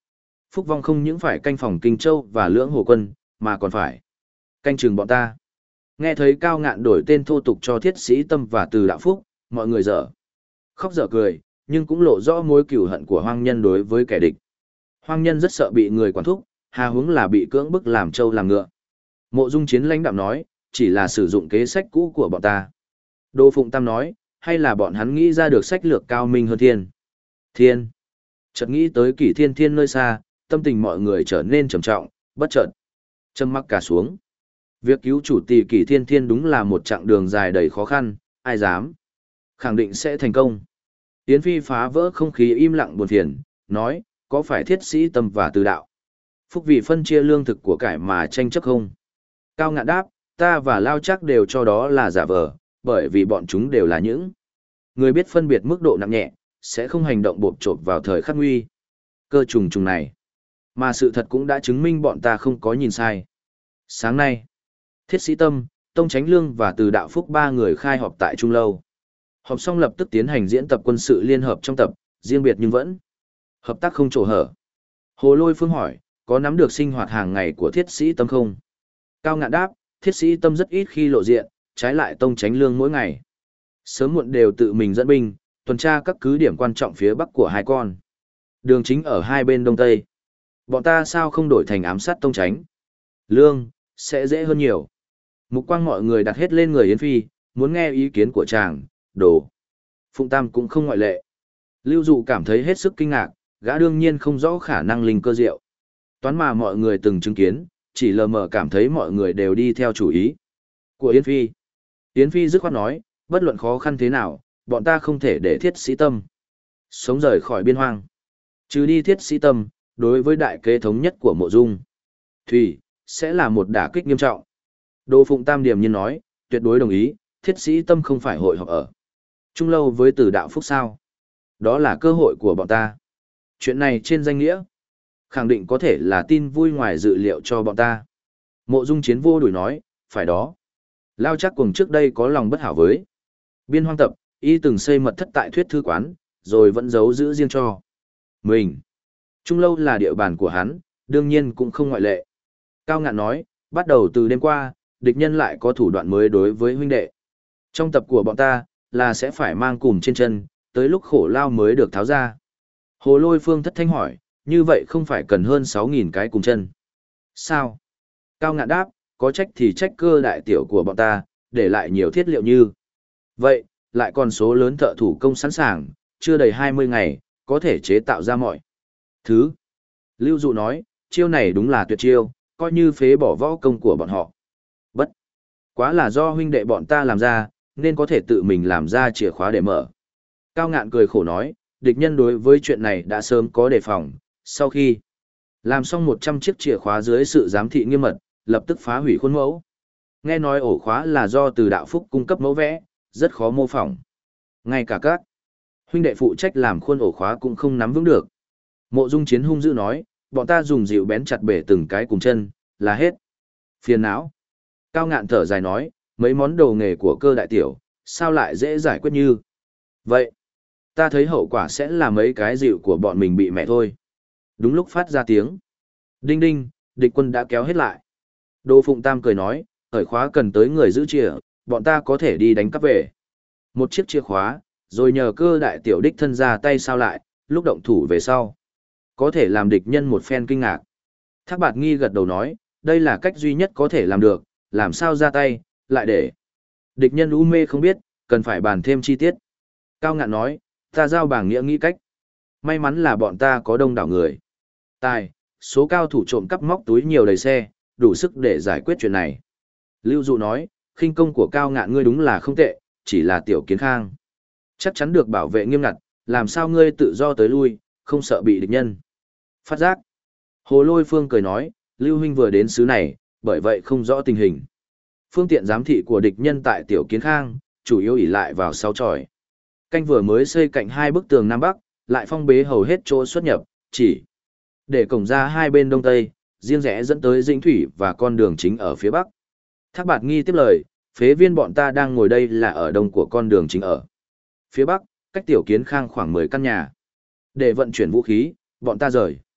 Phúc Vong không những phải canh phòng Kinh Châu và Lưỡng Hồ quân, mà còn phải canh chừng bọn ta. Nghe thấy Cao Ngạn đổi tên thô tục cho Thiết Sĩ Tâm và Từ Đạo Phúc, mọi người dở khóc dở cười, nhưng cũng lộ rõ mối cừu hận của hoang nhân đối với kẻ địch. Hoang nhân rất sợ bị người quản thúc, hà huống là bị cưỡng bức làm trâu làm ngựa. Mộ Dung Chiến lãnh đạm nói, chỉ là sử dụng kế sách cũ của bọn ta. Đỗ Phụng Tam nói, hay là bọn hắn nghĩ ra được sách lược cao minh hơn thiên. Thiên. Chợt nghĩ tới Kỷ Thiên Thiên nơi xa, tâm tình mọi người trở nên trầm trọng, bất chợt châm mắc cả xuống. Việc cứu chủ tỷ Kỷ Thiên Thiên đúng là một chặng đường dài đầy khó khăn, ai dám khẳng định sẽ thành công. Yến Phi phá vỡ không khí im lặng buồn phiền, nói, có phải Thiết Sĩ Tâm và Từ Đạo Phúc vì phân chia lương thực của cải mà tranh chấp không? Cao Ngạn đáp, ta và Lao Trác đều cho đó là giả vờ, bởi vì bọn chúng đều là những người biết phân biệt mức độ nặng nhẹ, sẽ không hành động bộp chộp vào thời khắc nguy cơ trùng trùng này. Mà sự thật cũng đã chứng minh bọn ta không có nhìn sai. Sáng nay, Thiết Sĩ Tâm, Tông Chánh Lương và Từ Đạo Phúc ba người khai họp tại Trung Lâu. Họp xong lập tức tiến hành diễn tập quân sự liên hợp trong tập, riêng biệt nhưng vẫn hợp tác không chỗ hở. Hồ Lôi Phương hỏi, có nắm được sinh hoạt hàng ngày của Thiết Sĩ Tâm không? Cao Ngạn đáp, Thiết Sĩ Tâm rất ít khi lộ diện, trái lại Tông Chánh Lương mỗi ngày sớm muộn đều tự mình dẫn binh, tuần tra các cứ điểm quan trọng phía bắc của hai con đường chính ở hai bên đông tây. Bọn ta sao không đổi thành ám sát Tông Chánh Lương, sẽ dễ hơn nhiều. Mục quang mọi người đặt hết lên người Yến Phi, muốn nghe ý kiến của chàng. Đồ Phụng Tam cũng không ngoại lệ. Lưu Dụ cảm thấy hết sức kinh ngạc, gã đương nhiên không rõ khả năng linh cơ diệu toán mà mọi người từng chứng kiến, chỉ lờ mờ cảm thấy mọi người đều đi theo chủ ý của Yến Phi. Yến Phi dứt khoát nói, bất luận khó khăn thế nào, bọn ta không thể để Thiết Sĩ Tâm sống rời khỏi biên hoang. Trừ đi Thiết Sĩ Tâm, đối với đại kế thống nhất của Mộ Dung Thủy, sẽ là một đả kích nghiêm trọng. Đỗ Phụng Tam điềm nhiên nói, tuyệt đối đồng ý, Thiết Sĩ Tâm không phải hội họp ở Trung Lâu với Từ Đạo Phúc sao? Đó là cơ hội của bọn ta. Chuyện này trên danh nghĩa, khẳng định có thể là tin vui ngoài dự liệu cho bọn ta. Mộ Dung Chiến vô đuổi nói, phải đó. Lao Trác Cuồng trước đây có lòng bất hảo với biên hoang tập, y từng xây mật thất tại thuyết thư quán, rồi vẫn giấu giữ riêng cho mình. Trung Lâu là địa bàn của hắn, đương nhiên cũng không ngoại lệ. Cao Ngạn nói, bắt đầu từ đêm qua, địch nhân lại có thủ đoạn mới đối với huynh đệ. Trong tập của bọn ta, là sẽ phải mang cùm trên chân, tới lúc khổ lao mới được tháo ra. Hồ Lôi Phương thất thanh hỏi, như vậy không phải cần hơn sáu nghìn cái cùm chân? Sao? Cao Ngạn đáp, có trách thì trách cơ đại tiểu của bọn ta, để lại nhiều thiết liệu như vậy, lại còn số lớn thợ thủ công sẵn sàng, chưa đầy hai mươi ngày, có thể chế tạo ra mọi thứ. Lưu Dụ nói, chiêu này đúng là tuyệt chiêu, coi như phế bỏ võ công của bọn họ. Bất quá là do huynh đệ bọn ta làm ra, nên có thể tự mình làm ra chìa khóa để mở. Cao Ngạn cười khổ nói, địch nhân đối với chuyện này đã sớm có đề phòng, sau khi làm xong một trăm chiếc chìa khóa dưới sự giám thị nghiêm mật, lập tức phá hủy khuôn mẫu. Nghe nói ổ khóa là do Từ Đạo Phúc cung cấp mẫu vẽ, rất khó mô phỏng. Ngay cả các huynh đệ phụ trách làm khuôn ổ khóa cũng không nắm vững được. Mộ Dung Chiến hung dữ nói, bọn ta dùng dịu bén chặt bể từng cái cùng chân, là hết phiền não. Cao Ngạn thở dài nói, mấy món đồ nghề của cơ đại tiểu, sao lại dễ giải quyết như vậy? Ta thấy hậu quả sẽ là mấy cái dịu của bọn mình bị mẹ thôi. Đúng lúc phát ra tiếng đinh đinh, địch quân đã kéo hết lại. Đỗ Phụng Tam cười nói, khởi khóa cần tới người giữ chìa, bọn ta có thể đi đánh cắp về một chiếc chìa khóa, rồi nhờ cơ đại tiểu đích thân ra tay sao lại, lúc động thủ về sau, có thể làm địch nhân một phen kinh ngạc. Thác Bạt Nghi gật đầu nói, đây là cách duy nhất có thể làm được, làm sao ra tay, lại để địch nhân u mê không biết, cần phải bàn thêm chi tiết. Cao Ngạn nói, ta giao bảng nghĩa nghĩ cách. May mắn là bọn ta có đông đảo người tài, số cao thủ trộm cắp móc túi nhiều đầy xe, đủ sức để giải quyết chuyện này. Lưu Dụ nói, khinh công của Cao Ngạn ngươi đúng là không tệ, chỉ là tiểu kiến khang chắc chắn được bảo vệ nghiêm ngặt, làm sao ngươi tự do tới lui, không sợ bị địch nhân phát giác. Hồ Lôi Phương cười nói, Lưu huynh vừa đến xứ này, bởi vậy không rõ tình hình. Phương tiện giám thị của địch nhân tại tiểu kiến khang, chủ yếu ỷ lại vào sáu tròi canh vừa mới xây cạnh hai bức tường Nam Bắc, lại phong bế hầu hết chỗ xuất nhập, chỉ để cổng ra hai bên Đông Tây, riêng rẽ dẫn tới Dĩnh Thủy và con đường chính ở phía Bắc. Thác Bạt Nghi tiếp lời, phế viên bọn ta đang ngồi đây là ở đông của con đường chính ở phía Bắc, cách tiểu kiến khang khoảng mười căn nhà. Để vận chuyển vũ khí, bọn ta rời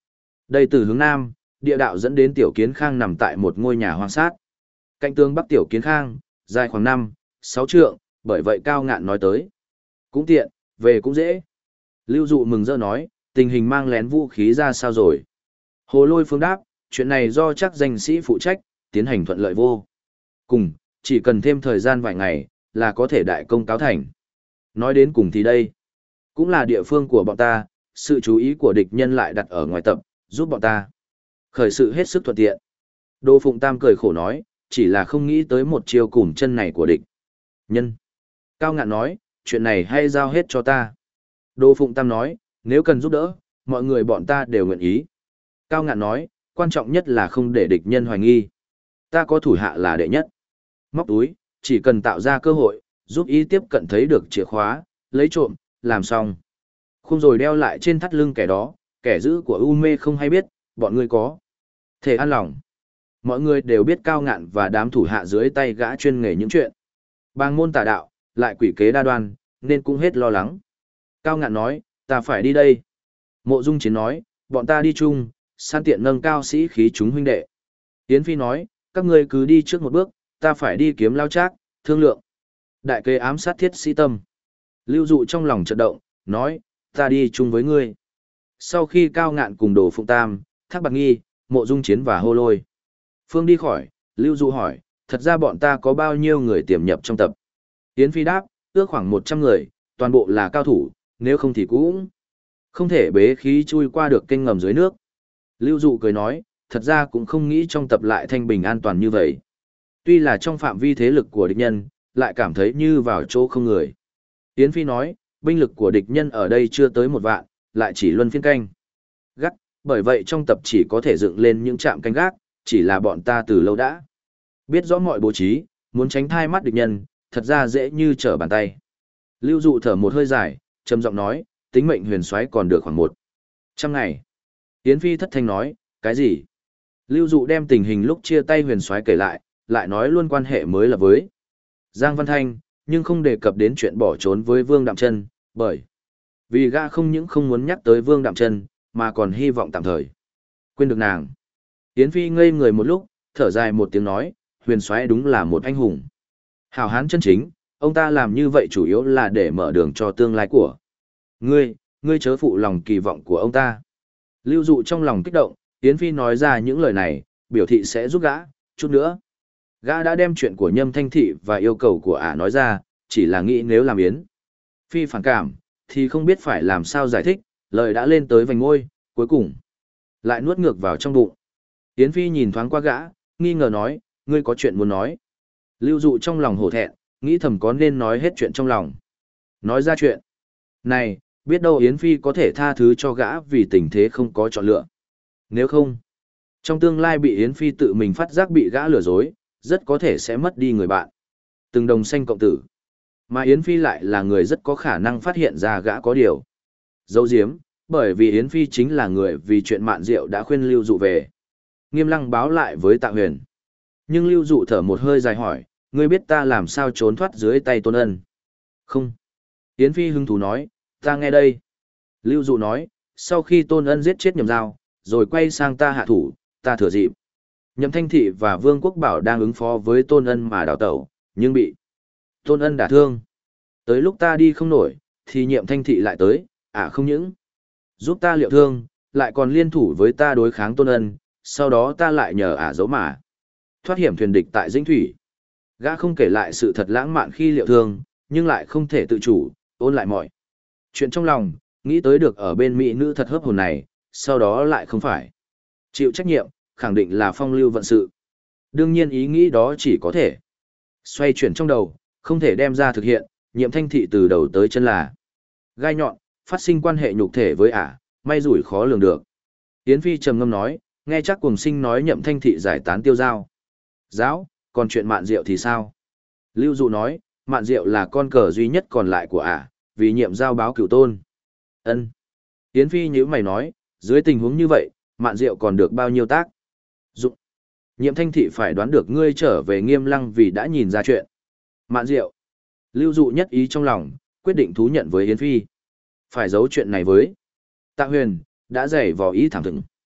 Đây từ hướng nam, địa đạo dẫn đến Tiểu Kiến Khang nằm tại một ngôi nhà hoang sát. Cạnh tường bắc Tiểu Kiến Khang, dài khoảng năm, sáu trượng, bởi vậy Cao Ngạn nói tới. Cũng tiện, về cũng dễ. Lưu Dụ mừng rỡ nói, tình hình mang lén vũ khí ra sao rồi? Hồ Lôi Phương đáp, chuyện này do chắc danh sĩ phụ trách, tiến hành thuận lợi vô cùng, chỉ cần thêm thời gian vài ngày, là có thể đại công cáo thành. Nói đến cùng thì đây, cũng là địa phương của bọn ta, sự chú ý của địch nhân lại đặt ở ngoài tập, giúp bọn ta khởi sự hết sức thuận tiện. Đỗ Phụng Tam cười khổ nói, chỉ là không nghĩ tới một chiêu cùm chân này của địch nhân. Cao Ngạn nói, chuyện này hay giao hết cho ta. Đỗ Phụng Tam nói, nếu cần giúp đỡ, mọi người bọn ta đều nguyện ý. Cao Ngạn nói, quan trọng nhất là không để địch nhân hoài nghi. Ta có thủ hạ là đệ nhất. Móc túi, chỉ cần tạo ra cơ hội, giúp ý tiếp cận thấy được chìa khóa, lấy trộm, làm xong. Không rồi đeo lại trên thắt lưng kẻ đó, kẻ giữ của U Mê không hay biết, bọn ngươi có thể an lòng. Mọi người đều biết Cao Ngạn và đám thủ hạ dưới tay gã chuyên nghề những chuyện bang môn tà đạo, lại quỷ kế đa đoan, nên cũng hết lo lắng. Cao Ngạn nói, ta phải đi đây. Mộ Dung Chiến nói, bọn ta đi chung, san tiện nâng cao sĩ khí chúng huynh đệ. Yến Phi nói, các ngươi cứ đi trước một bước, ta phải đi kiếm Lao Trác, thương lượng đại kế ám sát Thiết Sĩ Tâm. Lưu Dụ trong lòng chợt động, nói, ta đi chung với ngươi. Sau khi Cao Ngạn cùng Đồ Phụng Tam, Thác Bạt Nghi, Mộ Dung Chiến và Hô Lôi Phương đi khỏi, Lưu Dụ hỏi, thật ra bọn ta có bao nhiêu người tiềm nhập trong tập? Yến Phi đáp, ước khoảng một trăm người, toàn bộ là cao thủ, nếu không thì cũng không thể bế khí chui qua được kênh ngầm dưới nước. Lưu Dụ cười nói, thật ra cũng không nghĩ trong tập lại thanh bình an toàn như vậy. Tuy là trong phạm vi thế lực của địch nhân, lại cảm thấy như vào chỗ không người. Yến Phi nói, binh lực của địch nhân ở đây chưa tới một vạn, lại chỉ luân phiên canh gác, bởi vậy trong tập chỉ có thể dựng lên những trạm canh gác, chỉ là bọn ta từ lâu đã biết rõ mọi bố trí, muốn tránh thai mắt địch nhân, thật ra dễ như trở bàn tay. Lưu Dụ thở một hơi dài, trầm giọng nói, tính mệnh Huyền Soái còn được khoảng một trăm ngày. Yến Phi thất thanh nói, cái gì? Lưu Dụ đem tình hình lúc chia tay Huyền Soái kể lại, lại nói luôn quan hệ mới là với Giang Văn Thanh, nhưng không đề cập đến chuyện bỏ trốn với Vương Đạm Chân, bởi vì gã không những không muốn nhắc tới Vương Đạm Chân, mà còn hy vọng tạm thời quên được nàng. Yến Phi ngây người một lúc, thở dài một tiếng nói, Huyền Soái đúng là một anh hùng hảo hán chân chính, ông ta làm như vậy chủ yếu là để mở đường cho tương lai của ngươi, ngươi chớ phụ lòng kỳ vọng của ông ta. Lưu Dụ trong lòng kích động, Yến Phi nói ra những lời này, biểu thị sẽ giúp gã, chút nữa. Gã đã đem chuyện của Nhâm Thanh Thị và yêu cầu của ả nói ra, chỉ là nghĩ nếu làm Yến Phi phản cảm, thì không biết phải làm sao giải thích, lời đã lên tới vành môi, cuối cùng lại nuốt ngược vào trong bụng. Yến Phi nhìn thoáng qua gã, nghi ngờ nói, ngươi có chuyện muốn nói. Lưu Dụ trong lòng hổ thẹn, nghĩ thầm có nên nói hết chuyện trong lòng. Nói ra chuyện này, biết đâu Yến Phi có thể tha thứ cho gã vì tình thế không có chọn lựa. Nếu không, trong tương lai bị Yến Phi tự mình phát giác bị gã lừa dối, rất có thể sẽ mất đi người bạn. Từng đồng sanh cộng tử. Mà Yến Phi lại là người rất có khả năng phát hiện ra gã có điều giấu giếm, bởi vì Yến Phi chính là người vì chuyện Mạn Diệu đã khuyên Lưu Dụ về Nghiêm Lăng báo lại với Tạ Huyền. Nhưng Lưu Dụ thở một hơi dài hỏi, ngươi biết ta làm sao trốn thoát dưới tay Tôn Ân? Không. Yến Phi hứng thú nói, ta nghe đây. Lưu Dụ nói, sau khi Tôn Ân giết chết Nhậm Giao, rồi quay sang ta hạ thủ, ta thừa dịp Nhậm Thanh Thị và Vương Quốc Bảo đang ứng phó với Tôn Ân mà đào tẩu, nhưng bị Tôn Ân đả thương. Tới lúc ta đi không nổi, thì Nhậm Thanh Thị lại tới, à không những giúp ta liệu thương, lại còn liên thủ với ta đối kháng Tôn Ân, sau đó ta lại nhờ ả giấu mà thoát hiểm thuyền địch tại Dĩnh Thủy. Gã không kể lại sự thật lãng mạn khi liệu thương, nhưng lại không thể tự chủ, ôn lại mọi chuyện trong lòng, nghĩ tới được ở bên mỹ nữ thật hấp hồn này, sau đó lại không phải chịu trách nhiệm, khẳng định là phong lưu vận sự. Đương nhiên ý nghĩ đó chỉ có thể xoay chuyển trong đầu, không thể đem ra thực hiện. Nhiệm Thanh Thị từ đầu tới chân là gai nhọn, phát sinh quan hệ nhục thể với ả, may rủi khó lường được. Yến Phi trầm ngâm nói, nghe chắc Cuồng Sinh nói Nhậm Thanh Thị giải tán tiêu giao giáo, còn chuyện Mạn Diệu thì sao? Lưu Dụ nói, Mạn Diệu là con cờ duy nhất còn lại của ả, vì Nhiệm giao báo cửu tôn. Ân. Yến Phi nhíu mày nói, dưới tình huống như vậy, Mạn Diệu còn được bao nhiêu tác dụng? Nhiệm Thanh Thị phải đoán được ngươi trở về Nghiêm Lăng vì đã nhìn ra chuyện Mạn Diệu. Lưu Dụ nhất ý trong lòng, quyết định thú nhận với Yến Phi. Phải giấu chuyện này với Tạ Huyền, đã dày vò ý thẳng thừng.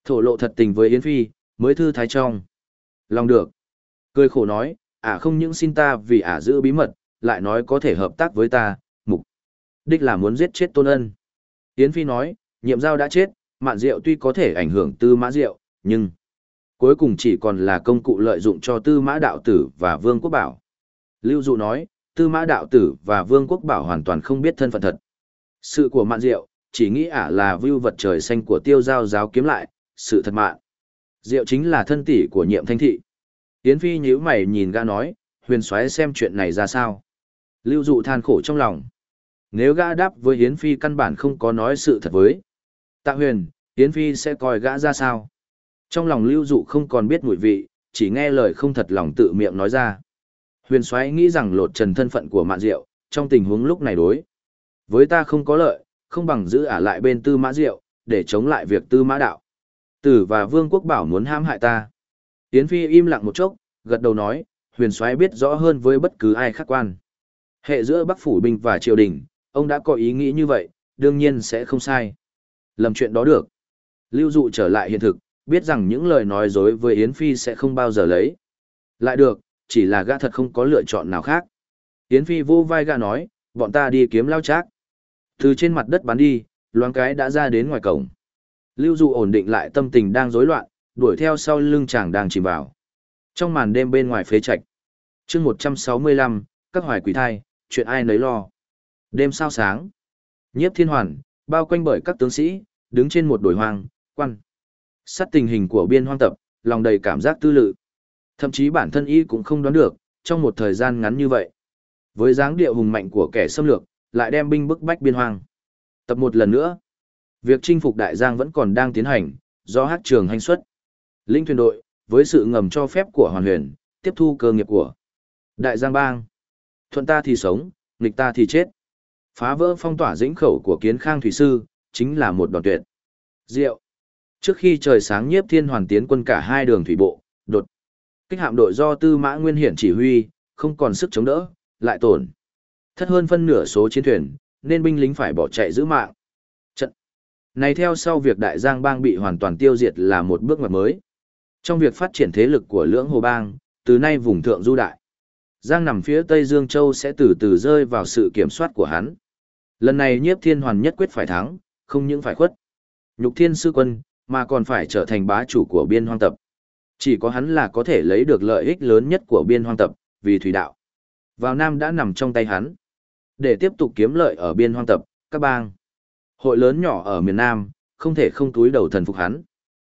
Thổ lộ thật tình với Yến Phi, mới thư thái trong. Lòng được. Cười khổ nói, ả không những xin ta vì ả giữ bí mật, lại nói có thể hợp tác với ta, mục đích là muốn giết chết Tôn Ân. Yến Phi nói, nhiệm giao đã chết, Mạn Diệu tuy có thể ảnh hưởng Tư Mã Diệu, nhưng cuối cùng chỉ còn là công cụ lợi dụng cho Tư Mã Đạo Tử và Vương Quốc Bảo. Lưu Dụ nói, Tư Mã Đạo Tử và Vương Quốc Bảo hoàn toàn không biết thân phận thật. Sự của Mạn Diệu, chỉ nghĩ ả là view vật trời xanh của Tiêu Giao giáo kiếm lại, sự thật Mạn Diệu chính là thân tỷ của Nhiệm Thanh Thị. Yến Phi nhíu mày nhìn gã nói, Huyền soái xem chuyện này ra sao. Lưu Dụ than khổ trong lòng. Nếu gã đáp với Yến Phi căn bản không có nói sự thật với Tạ Huyền, Yến Phi sẽ coi gã ra sao. Trong lòng Lưu Dụ không còn biết mùi vị, chỉ nghe lời không thật lòng tự miệng nói ra. Huyền soái nghĩ rằng lột trần thân phận của Mạn Diệu, trong tình huống lúc này đối với ta không có lợi, không bằng giữ ả lại bên Tư Mã Diệu, để chống lại việc Tư Mã Đạo Tử và Vương Quốc Bảo muốn hãm hại ta. Yến Phi im lặng một chốc, gật đầu nói, Huyền soái biết rõ hơn với bất cứ ai khác quan hệ giữa Bắc phủ binh và triều đình, ông đã có ý nghĩ như vậy, đương nhiên sẽ không sai. Lầm chuyện đó được. Lưu Dụ trở lại hiện thực, biết rằng những lời nói dối với Yến Phi sẽ không bao giờ lấy lại được, chỉ là gã thật không có lựa chọn nào khác. Yến Phi vô vai gã nói, bọn ta đi kiếm Lao Trác. Từ trên mặt đất bắn đi, loáng cái đã ra đến ngoài cổng. Lưu Dụ ổn định lại tâm tình đang rối loạn, đuổi theo sau lưng chàng đang chìm vào trong màn đêm bên ngoài phế trạch. Chương một trăm sáu mươi lăm, các hoài quỷ thai, chuyện ai nấy lo. Đêm sao sáng, Nhiếp Thiên Hoàn, bao quanh bởi các tướng sĩ, đứng trên một đồi hoang, quan sát tình hình của biên hoang tập, lòng đầy cảm giác tư lự. Thậm chí bản thân y cũng không đoán được, trong một thời gian ngắn như vậy, với dáng điệu hùng mạnh của kẻ xâm lược, lại đem binh bức bách biên hoang tập một lần nữa. Việc chinh phục Đại Giang vẫn còn đang tiến hành, do Hắc Trường hành xuất lĩnh thuyền đội, với sự ngầm cho phép của Hoàn Huyền, tiếp thu cơ nghiệp của Đại Giang Bang. Thuận ta thì sống, nghịch ta thì chết. Phá vỡ phong tỏa dĩnh khẩu của Kiến Khang Thủy Sư, chính là một đòn tuyệt diệu. Trước khi trời sáng, Nhiếp Thiên Hoàn tiến quân cả hai đường thủy bộ, đột kích hạm đội do Tư Mã Nguyên Hiển chỉ huy, không còn sức chống đỡ, lại tổn thất hơn phân nửa số chiến thuyền, nên binh lính phải bỏ chạy giữ mạng. Trận này theo sau việc Đại Giang Bang bị hoàn toàn tiêu diệt là một bước ngoặt mới trong việc phát triển thế lực của Lưỡng Hồ Bang. Từ nay vùng thượng du Đại Giang nằm phía Tây Dương Châu sẽ từ từ rơi vào sự kiểm soát của hắn. Lần này Nhiếp Thiên Hoàn nhất quyết phải thắng, không những phải khuất nhục Thiên Sư Quân, mà còn phải trở thành bá chủ của biên hoang tập. Chỉ có hắn là có thể lấy được lợi ích lớn nhất của biên hoang tập, vì thủy đạo vào Nam đã nằm trong tay hắn. Để tiếp tục kiếm lợi ở biên hoang tập, các bang hội lớn nhỏ ở miền Nam không thể không túi đầu thần phục hắn.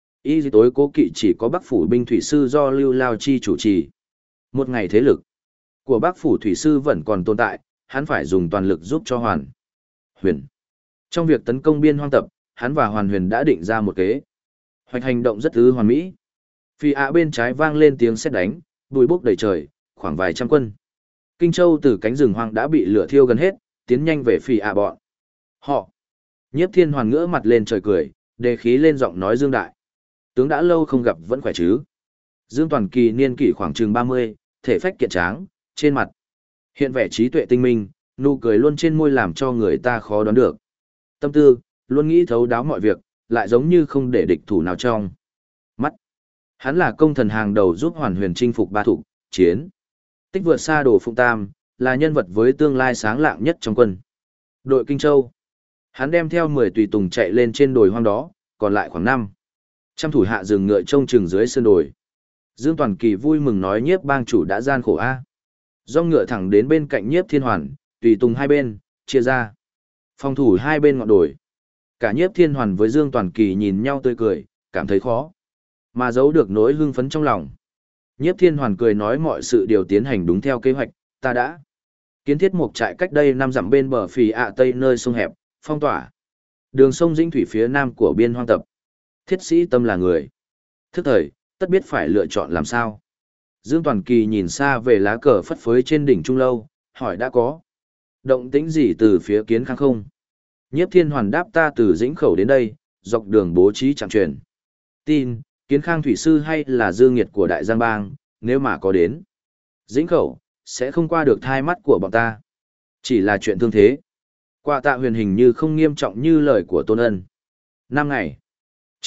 Y tối cố kỵ chỉ có Bắc phủ binh thủy sư do Lưu Lao Chi chủ trì. Một ngày thế lực của Bắc phủ thủy sư vẫn còn tồn tại, hắn phải dùng toàn lực giúp cho Hoàn Huyền. Trong việc tấn công biên hoang tập, hắn và Hoàn Huyền đã định ra một kế hoạch hành động rất ư hoàn mỹ. Phi ạ bên trái vang lên tiếng sét đánh, bụi bốc đầy trời, khoảng vài trăm quân Kinh Châu từ cánh rừng hoang đã bị lửa thiêu gần hết, tiến nhanh về Phi ạ bọn họ. Nhiếp Thiên Hoàn ngửa mặt lên trời cười, đề khí lên giọng nói Dương đại tướng đã lâu không gặp vẫn khỏe chứ. Dương Toàn Kỳ niên kỷ khoảng chừng ba mươi, thể phách kiện tráng, trên mặt hiện vẻ trí tuệ tinh minh, nụ cười luôn trên môi làm cho người ta khó đoán được tâm tư, luôn nghĩ thấu đáo mọi việc, lại giống như không để địch thủ nào trong mắt. Hắn là công thần hàng đầu giúp Hoàn Huyền chinh phục ba thủ chiến tích vượt xa Đồ Phụng Tam, là nhân vật với tương lai sáng lạng nhất trong quân đội Kinh Châu. Hắn đem theo mười tùy tùng chạy lên trên đồi hoang đó, còn lại khoảng năm trăm thủ hạ rừng ngựa trông chừng dưới sơn đồi. Dương Toàn Kỳ vui mừng nói Nhiếp bang chủ đã gian khổ a. Dòng ngựa thẳng đến bên cạnh Nhiếp Thiên Hoàn, tùy tùng hai bên chia ra phòng thủ hai bên ngọn đồi. Cả Nhiếp Thiên Hoàn với Dương Toàn Kỳ nhìn nhau tươi cười, cảm thấy khó mà giấu được nỗi hưng phấn trong lòng. Nhiếp Thiên Hoàn cười nói mọi sự đều tiến hành đúng theo kế hoạch, ta đã kiến thiết một trại cách đây năm dặm bên bờ Phì ạ Tây nơi sông hẹp, phong tỏa đường sông Dĩnh Thủy phía nam của biên hoang tập. Thiết sĩ Tâm là người thức thời, tất biết phải lựa chọn làm sao. Dương Toàn Kỳ nhìn xa về lá cờ phất phới trên đỉnh Trung Lâu, hỏi đã có động tĩnh gì từ phía Kiến Khang không? Nhiếp Thiên Hoàn đáp ta từ Dĩnh Khẩu đến đây, dọc đường bố trí trạm truyền tin, Kiến Khang Thủy Sư hay là Dương Nghiệt của Đại Giang Bang, nếu mà có đến Dĩnh Khẩu, sẽ không qua được thai mắt của bọn ta. Chỉ là chuyện thương thế. Qua Tạ Huyền hình như không nghiêm trọng như lời của Tôn Ân. Năm ngày trước,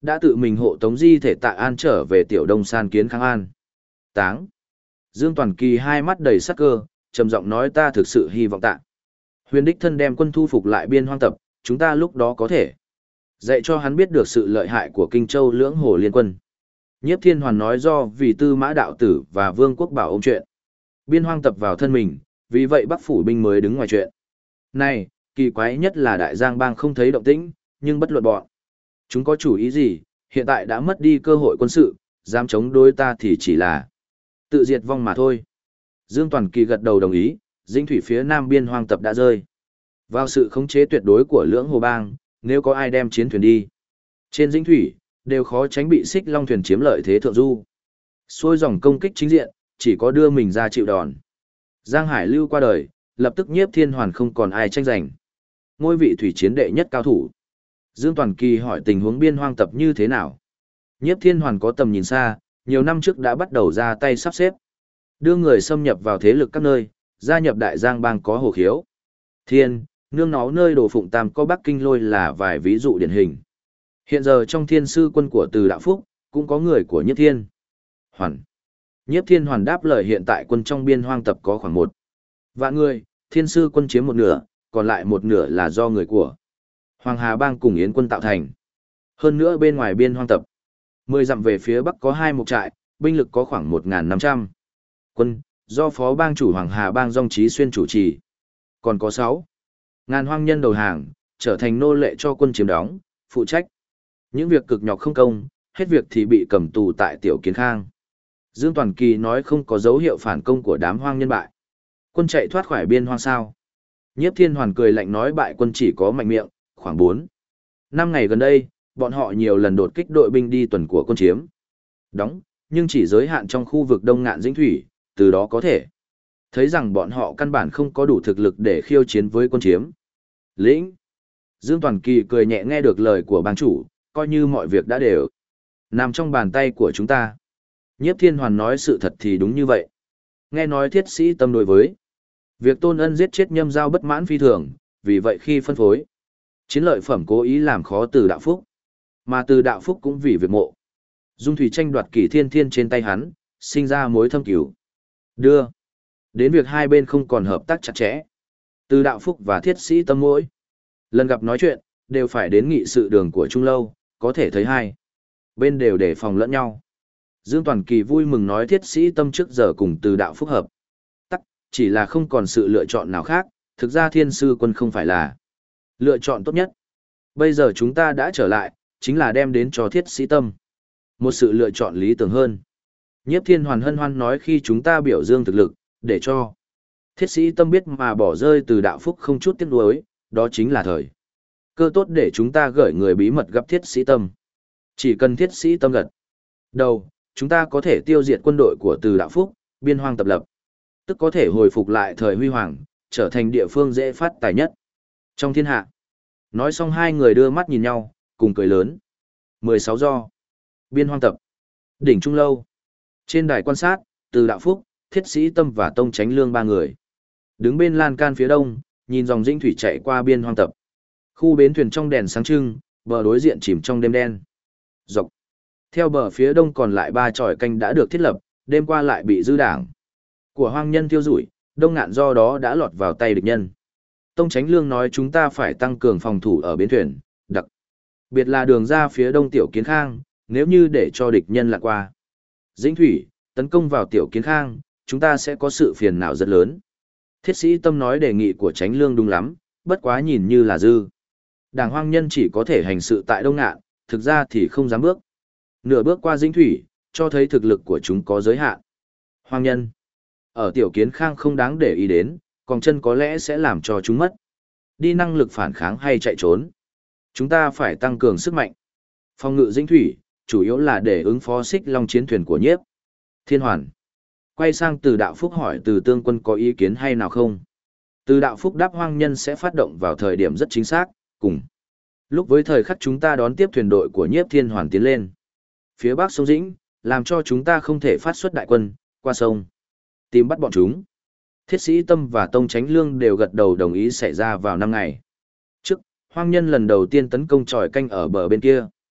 đã tự mình hộ tống di thể Tạ An trở về Tiểu Đông San kiến kháng an. Táng. Dương Toàn Kỳ hai mắt đầy sắc cơ, trầm giọng nói ta thực sự hy vọng Tạ Huyền đích thân đem quân thu phục lại Biên Hoang tập, chúng ta lúc đó có thể dạy cho hắn biết được sự lợi hại của Kinh Châu lưỡng hồ liên quân. Nhiếp Thiên Hoàn nói do vì Tư Mã đạo tử và Vương Quốc Bảo ôm chuyện. Biên Hoang tập vào thân mình, vì vậy Bắc phủ binh mới đứng ngoài chuyện. Này, kỳ quái nhất là Đại Giang Bang không thấy động tĩnh, nhưng bất luận bọn chúng có chủ ý gì, hiện tại đã mất đi cơ hội quân sự, dám chống đối ta thì chỉ là tự diệt vong mà thôi. Dương Toàn Kỳ gật đầu đồng ý, dĩnh thủy phía nam Biên Hoang tập đã rơi vào sự khống chế tuyệt đối của lưỡng hồ bang, nếu có ai đem chiến thuyền đi trên dĩnh thủy, đều khó tránh bị Xích Long thuyền chiếm lợi thế thượng du. Xuôi dòng công kích chính diện, chỉ có đưa mình ra chịu đòn. Giang Hải Lưu qua đời, lập tức Nhiếp Thiên Hoàn không còn ai tranh giành ngôi vị thủy chiến đệ nhất cao thủ. Dương Toàn Kỳ hỏi tình huống Biên Hoang tập như thế nào. Nhiếp Thiên Hoàn có tầm nhìn xa, nhiều năm trước đã bắt đầu ra tay sắp xếp, đưa người xâm nhập vào thế lực các nơi, gia nhập Đại Giang Bang có Hồ Khiếu, Thiên, nương náu nơi Đồ Phụng Tam có Bắc Kinh Lôi là vài ví dụ điển hình. Hiện giờ trong Thiên sư quân của Từ Đạo Phúc, cũng có người của Nhiếp Thiên Hoàn. Nhiếp Thiên Hoàn đáp lời hiện tại quân trong Biên Hoang tập có khoảng một vạn người, Thiên sư quân chiếm một nửa, còn lại một nửa là do người của Hoàng Hà Bang cùng Yến quân tạo thành. Hơn nữa bên ngoài Biên Hoang tập, mười dặm về phía bắc có hai mục trại, binh lực có khoảng một nghìn năm trăm quân, do phó bang chủ Hoàng Hà Bang Dong Chí Xuyên chủ trì. Còn có sáu ngàn hoang nhân đầu hàng, trở thành nô lệ cho quân chiếm đóng, phụ trách những việc cực nhọc không công, hết việc thì bị cầm tù tại Tiểu Kiến Khang. Dương Toàn Kỳ nói không có dấu hiệu phản công của đám hoang nhân bại quân chạy thoát khỏi Biên Hoang sao. Nhiếp Thiên Hoàn cười lạnh nói bại quân chỉ có mạnh miệng, khoảng bốn năm ngày gần đây, bọn họ nhiều lần đột kích đội binh đi tuần của quân chiếm đóng, nhưng chỉ giới hạn trong khu vực Đông Ngạn Dĩnh Thủy, từ đó có thể thấy rằng bọn họ căn bản không có đủ thực lực để khiêu chiến với quân chiếm lĩnh. Dương Toàn Kỳ cười nhẹ nghe được lời của bang chủ, coi như mọi việc đã đều nằm trong bàn tay của chúng ta. Nhiếp Thiên Hoàn nói sự thật thì đúng như vậy. Nghe nói thiết sĩ tâm đối với việc Tôn Ân giết chết Nhâm Giao bất mãn phi thường, vì vậy khi phân phối chiến lợi phẩm cố ý làm khó Từ Đạo Phúc, mà Từ Đạo Phúc cũng vì việc mộ Dung Thủy tranh đoạt Kỷ Thiên Thiên trên tay hắn, sinh ra mối thâm cứu, đưa đến việc hai bên không còn hợp tác chặt chẽ. Từ Đạo Phúc và thiết sĩ tâm mỗi lần gặp nói chuyện, đều phải đến nghị sự đường của Trung Lâu, có thể thấy hai bên đều đề phòng lẫn nhau. Dương Toàn Kỳ vui mừng nói thiết sĩ tâm trước giờ cùng Từ Đạo Phúc hợp tắc, chỉ là không còn sự lựa chọn nào khác, thực ra Thiên sư quân không phải là lựa chọn tốt nhất. Bây giờ chúng ta đã trở lại, chính là đem đến cho thiết sĩ tâm một sự lựa chọn lý tưởng hơn. Nhiếp Thiên Hoàn hân hoan nói khi chúng ta biểu dương thực lực, để cho thiết sĩ tâm biết mà bỏ rơi Từ Đạo Phúc không chút tiếc nuối, đó chính là thời cơ tốt để chúng ta gửi người bí mật gặp thiết sĩ tâm. Chỉ cần thiết sĩ tâm gật đầu, chúng ta có thể tiêu diệt quân đội của Từ Đạo Phúc, Biên Hoang tập lập tức có thể hồi phục lại thời huy hoàng, trở thành địa phương dễ phát tài nhất trong thiên hạ. Nói xong hai người đưa mắt nhìn nhau, cùng cười lớn. mười sáu do Biên Hoang tập, đỉnh Trung Lâu. Trên đài quan sát, Từ Đạo Phúc, thiết sĩ tâm và Tông Chánh Lương ba người đứng bên lan can phía đông, nhìn dòng dĩnh thủy chạy qua Biên Hoang tập. Khu bến thuyền trong đèn sáng trưng, bờ đối diện chìm trong đêm đen. Dọc theo bờ phía đông còn lại ba chòi canh đã được thiết lập, đêm qua lại bị dư đảng của hoang nhân tiêu rủi, Đông Ngạn do đó đã lọt vào tay địch nhân. Tông Chánh Lương nói chúng ta phải tăng cường phòng thủ ở bến thuyền, đặc biệt là đường ra phía đông Tiểu Kiến Khang, nếu như để cho địch nhân lặn qua Dĩnh Thủy, tấn công vào Tiểu Kiến Khang, chúng ta sẽ có sự phiền não rất lớn. Thiết sĩ tâm nói đề nghị của Chánh Lương đúng lắm, bất quá nhìn như là dư. Đảng hoang nhân chỉ có thể hành sự tại Đông Ngạn, thực ra thì không dám bước nửa bước qua Dĩnh Thủy, cho thấy thực lực của chúng có giới hạn. Hoang nhân ở Tiểu Kiến Khang không đáng để ý đến, còn chân có lẽ sẽ làm cho chúng mất đi năng lực phản kháng hay chạy trốn. Chúng ta phải tăng cường sức mạnh phòng ngự Dĩnh Thủy, chủ yếu là để ứng phó Xích Long chiến thuyền của Nhiếp Thiên Hoàn. Quay sang Từ Đạo Phúc hỏi Từ tướng quân có ý kiến hay nào không. Từ Đạo Phúc đáp hoang nhân sẽ phát động vào thời điểm rất chính xác, cùng lúc với thời khắc chúng ta đón tiếp thuyền đội của Nhiếp Thiên Hoàn tiến lên phía bắc sông Dĩnh, làm cho chúng ta không thể phát xuất đại quân qua sông tìm bắt bọn chúng. Thiết sĩ tâm và Tông Chánh Lương đều gật đầu đồng ý xảy ra vào năm ngày trước, hoang nhân lần đầu tiên tấn công chòi canh ở bờ bên kia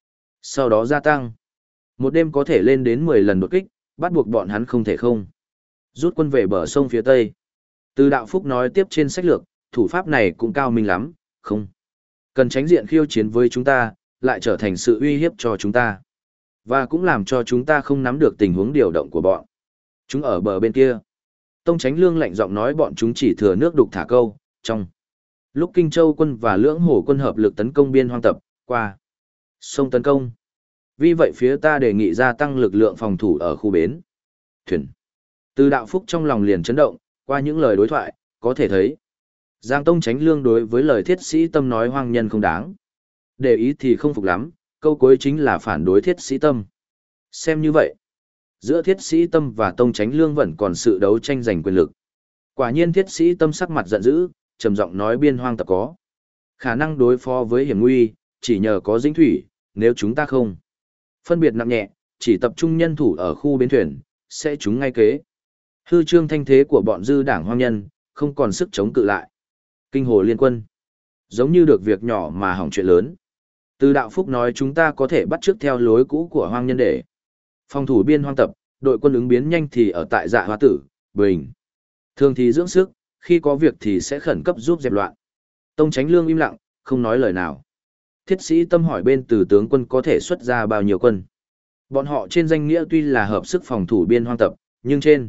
Sau đó gia tăng. Một đêm có thể lên đến mười lần đột kích, bắt buộc bọn hắn không thể không rút quân về bờ sông phía tây. Từ Đạo Phúc nói tiếp trên sách lược, thủ pháp này cũng cao minh lắm, không cần tránh diện khiêu chiến với chúng ta, lại trở thành sự uy hiếp cho chúng ta. Và cũng làm cho chúng ta không nắm được tình huống điều động của bọn chúng ở bờ bên kia. Tông Chánh Lương lạnh giọng nói bọn chúng chỉ thừa nước đục thả câu, trong lúc Kinh Châu quân và Lưỡng Hổ quân hợp lực tấn công biên hoang tập, qua sông tấn công. Vì vậy phía ta đề nghị gia tăng lực lượng phòng thủ ở khu bến thuyền. Từ Đạo Phúc trong lòng liền chấn động, qua những lời đối thoại, có thể thấy Giang Tông Chánh Lương đối với lời thiết sĩ tâm nói hoang nhân không đáng để ý thì không phục lắm, câu cuối chính là phản đối thiết sĩ tâm. Xem như vậy, giữa thiết sĩ tâm và Tông Chánh Lương vẫn còn sự đấu tranh giành quyền lực. Quả nhiên thiết sĩ tâm sắc mặt giận dữ, trầm giọng nói biên hoang tập có khả năng đối phó với hiểm nguy, chỉ nhờ có dĩnh thủy, nếu chúng ta không phân biệt nặng nhẹ, chỉ tập trung nhân thủ ở khu bến thuyền, sẽ trúng ngay kế. Hư trương thanh thế của bọn dư đảng hoang nhân, không còn sức chống cự lại. Kinh hồ liên quân, giống như được việc nhỏ mà hỏng chuyện lớn. Từ Đạo Phúc nói chúng ta có thể bắt chước theo lối cũ của hoang nhân để phòng thủ biên hoang tập, đội quân ứng biến nhanh thì ở tại Dạ Hoa Tử, Bình. Thường thì dưỡng sức, khi có việc thì sẽ khẩn cấp giúp dẹp loạn. Tông Chánh Lương im lặng, không nói lời nào. Thiết sĩ tâm hỏi bên từ tướng quân có thể xuất ra bao nhiêu quân. Bọn họ trên danh nghĩa tuy là hợp sức phòng thủ biên hoang tập, nhưng trên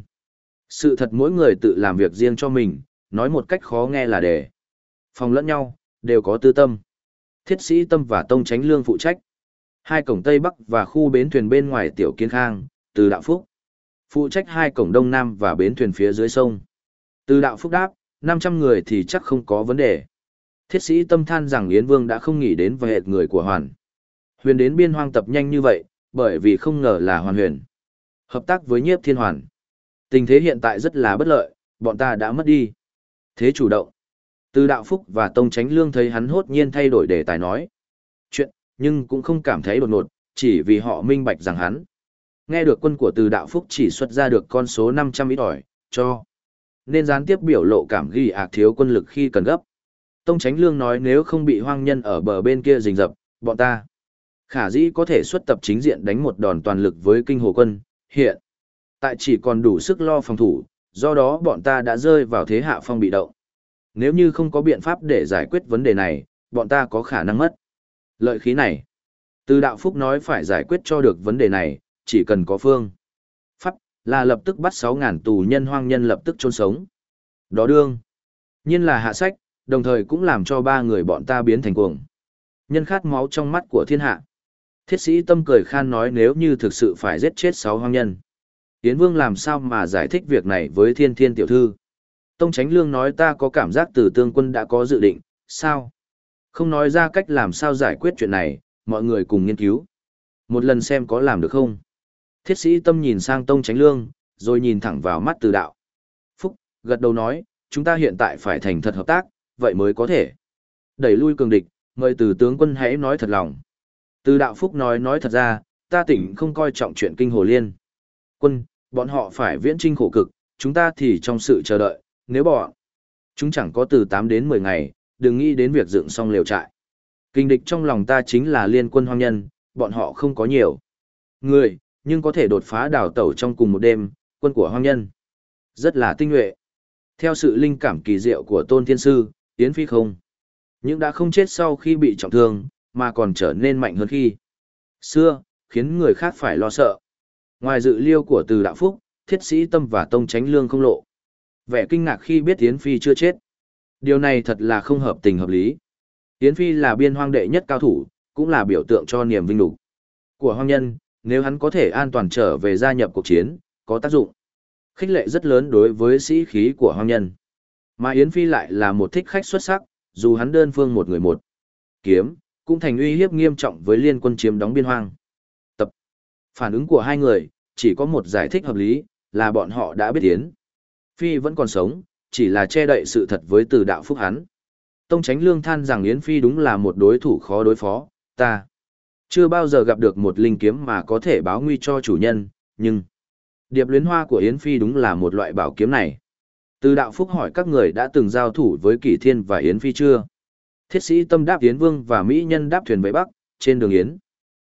sự thật mỗi người tự làm việc riêng cho mình, nói một cách khó nghe là để phòng lẫn nhau, đều có tư tâm. Thiết sĩ tâm và Tông Chánh Lương phụ trách hai cổng Tây Bắc và khu bến thuyền bên ngoài Tiểu Kiến Khang, Từ Đạo Phúc phụ trách hai cổng Đông Nam và bến thuyền phía dưới sông. Từ Đạo Phúc đáp, năm trăm người thì chắc không có vấn đề. Thiết sĩ tâm than rằng Yến Vương đã không nghĩ đến về hệt người của Hoàn Huyền đến biên hoang tập nhanh như vậy, bởi vì không ngờ là Hoàn Huyền hợp tác với Nhiếp Thiên Hoàn. Tình thế hiện tại rất là bất lợi, bọn ta đã mất đi thế chủ động. Từ Đạo Phúc và Tông Chánh Lương thấy hắn hốt nhiên thay đổi đề tài nói chuyện, nhưng cũng không cảm thấy đột ngột, chỉ vì họ minh bạch rằng hắn nghe được quân của Từ Đạo Phúc chỉ xuất ra được con số năm trăm ít ỏi, cho nên gián tiếp biểu lộ cảm ghi ạc thiếu quân lực khi cần gấp. Tông Chánh Lương nói nếu không bị hoang nhân ở bờ bên kia rình rập, bọn ta khả dĩ có thể xuất tập chính diện đánh một đòn toàn lực với Kinh Hồ quân, hiện tại chỉ còn đủ sức lo phòng thủ, do đó bọn ta đã rơi vào thế hạ phong bị động. Nếu như không có biện pháp để giải quyết vấn đề này, bọn ta có khả năng mất lợi khí này. Từ Đạo Phúc nói phải giải quyết cho được vấn đề này, chỉ cần có phương pháp là lập tức bắt sáu ngàn tù nhân hoang nhân lập tức chôn sống. Đó đương nhiên là hạ sách, đồng thời cũng làm cho ba người bọn ta biến thành cuồng nhân khát máu trong mắt của thiên hạ. Thiết sĩ tâm cười khan nói nếu như thực sự phải giết chết sáu hoang nhân, Yến Vương làm sao mà giải thích việc này với Thiên Thiên tiểu thư. Tông Chánh Lương nói ta có cảm giác từ tướng quân đã có dự định, sao không nói ra cách làm sao giải quyết chuyện này, mọi người cùng nghiên cứu một lần xem có làm được không. Thiết sĩ tâm nhìn sang Tông Chánh Lương, rồi nhìn thẳng vào mắt Từ Đạo Phúc, gật đầu nói, chúng ta hiện tại phải thành thật hợp tác, vậy mới có thể đẩy lui cường địch, mời Từ tướng quân hãy nói thật lòng. Từ Đạo Phúc nói nói thật ra, ta tỉnh không coi trọng chuyện Kinh Hồ Liên quân, bọn họ phải viễn chinh khổ cực, chúng ta thì trong sự chờ đợi, nếu bọn chúng chẳng có từ tám đến mười ngày, đừng nghĩ đến việc dựng xong lều trại. Kinh địch trong lòng ta chính là liên quân hoang nhân, bọn họ không có nhiều người, nhưng có thể đột phá đảo tẩu trong cùng một đêm, quân của hoang nhân rất là tinh nhuệ. Theo sự linh cảm kỳ diệu của Tôn Thiên Sư, Yến Phi không những đã không chết sau khi bị trọng thương, mà còn trở nên mạnh hơn khi xưa, khiến người khác phải lo sợ. Ngoài dự liêu của Từ Đạo Phúc, Thiết sĩ tâm và Tông Chánh Lương không lộ vẻ kinh ngạc khi biết Yến Phi chưa chết. Điều này thật là không hợp tình hợp lý. Yến Phi là biên hoang đệ nhất cao thủ, cũng là biểu tượng cho niềm vinh nhục của hoang nhân, nếu hắn có thể an toàn trở về gia nhập cuộc chiến, có tác dụng khích lệ rất lớn đối với sĩ khí của hoang nhân. Mà Yến Phi lại là một thích khách xuất sắc, dù hắn đơn phương một người một kiếm, cũng thành uy hiếp nghiêm trọng với liên quân chiếm đóng biên hoang tập. Phản ứng của hai người, chỉ có một giải thích hợp lý, là bọn họ đã biết Yến Phi vẫn còn sống, chỉ là che đậy sự thật với Từ Đạo Phúc hắn. Tông Chánh Lương than rằng Yến Phi đúng là một đối thủ khó đối phó, ta chưa bao giờ gặp được một linh kiếm mà có thể báo nguy cho chủ nhân, nhưng điệp luyến hoa của Yến Phi đúng là một loại bảo kiếm này. Từ Đạo Phúc hỏi các người đã từng giao thủ với Kỷ Thiên và Yến Phi chưa? Thiết sĩ tâm đáp Yến Vương và Mỹ nhân đáp thuyền về Bắc, trên đường Yến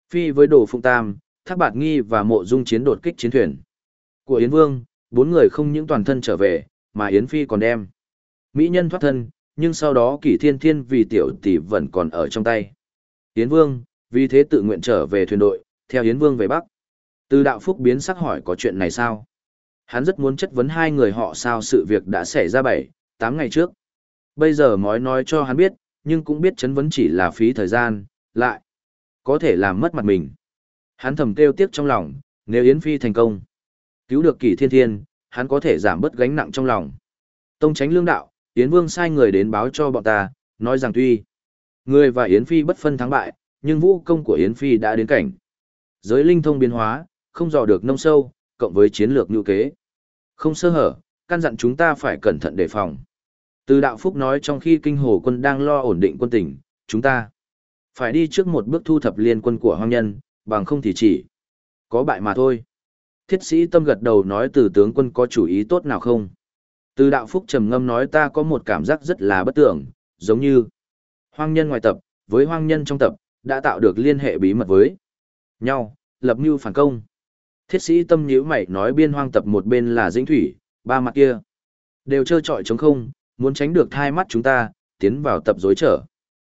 Phi với Đồ Phụng Tam, Thác Bạt Nghi và Mộ Dung Chiến đột kích chiến thuyền của Yến Vương, bốn người không những toàn thân trở về, mà Yến Phi còn đem mỹ nhân thoát thân, nhưng sau đó Kỷ Thiên Thiên vì tiểu tỷ vẫn còn ở trong tay Yến Vương, vì thế tự nguyện trở về thuyền đội, theo Yến Vương về Bắc. Từ Đạo Phúc biến sắc hỏi có chuyện này sao? Hắn rất muốn chất vấn hai người họ sao sự việc đã xảy ra bảy, tám ngày trước. Bây giờ mói nói cho hắn biết, nhưng cũng biết chất vấn chỉ là phí thời gian, lại có thể làm mất mặt mình. Hắn thầm kêu tiếc trong lòng, nếu Yến Phi thành công, cứu được Kỷ Thiên Thiên, hắn có thể giảm bớt gánh nặng trong lòng. Tông Chánh Lương đạo, Yến Vương sai người đến báo cho bọn ta, nói rằng tuy người và Yến Phi bất phân thắng bại, nhưng vũ công của Yến Phi đã đến cảnh giới linh thông biến hóa, không dò được nông sâu, cộng với chiến lược ngữ kế không sơ hở, căn dặn chúng ta phải cẩn thận đề phòng. Từ Đạo Phúc nói trong khi Kinh Hồ quân đang lo ổn định quân tình, chúng ta phải đi trước một bước thu thập liên quân của hoang nhân, bằng không thì chỉ có bại mà thôi. Thiết Sĩ Tâm gật đầu nói Từ tướng quân có chủ ý tốt nào không? Từ Đạo Phúc trầm ngâm nói ta có một cảm giác rất là bất tưởng, giống như hoang nhân ngoài tập, với hoang nhân trong tập, đã tạo được liên hệ bí mật với nhau, lập mưu phản công. Thiết Sĩ Tâm nhíu mày nói biên hoang tập một bên là Dĩnh Thủy, ba mặt kia đều trơ trọi trống không, muốn tránh được thai mắt chúng ta, tiến vào tập dối trở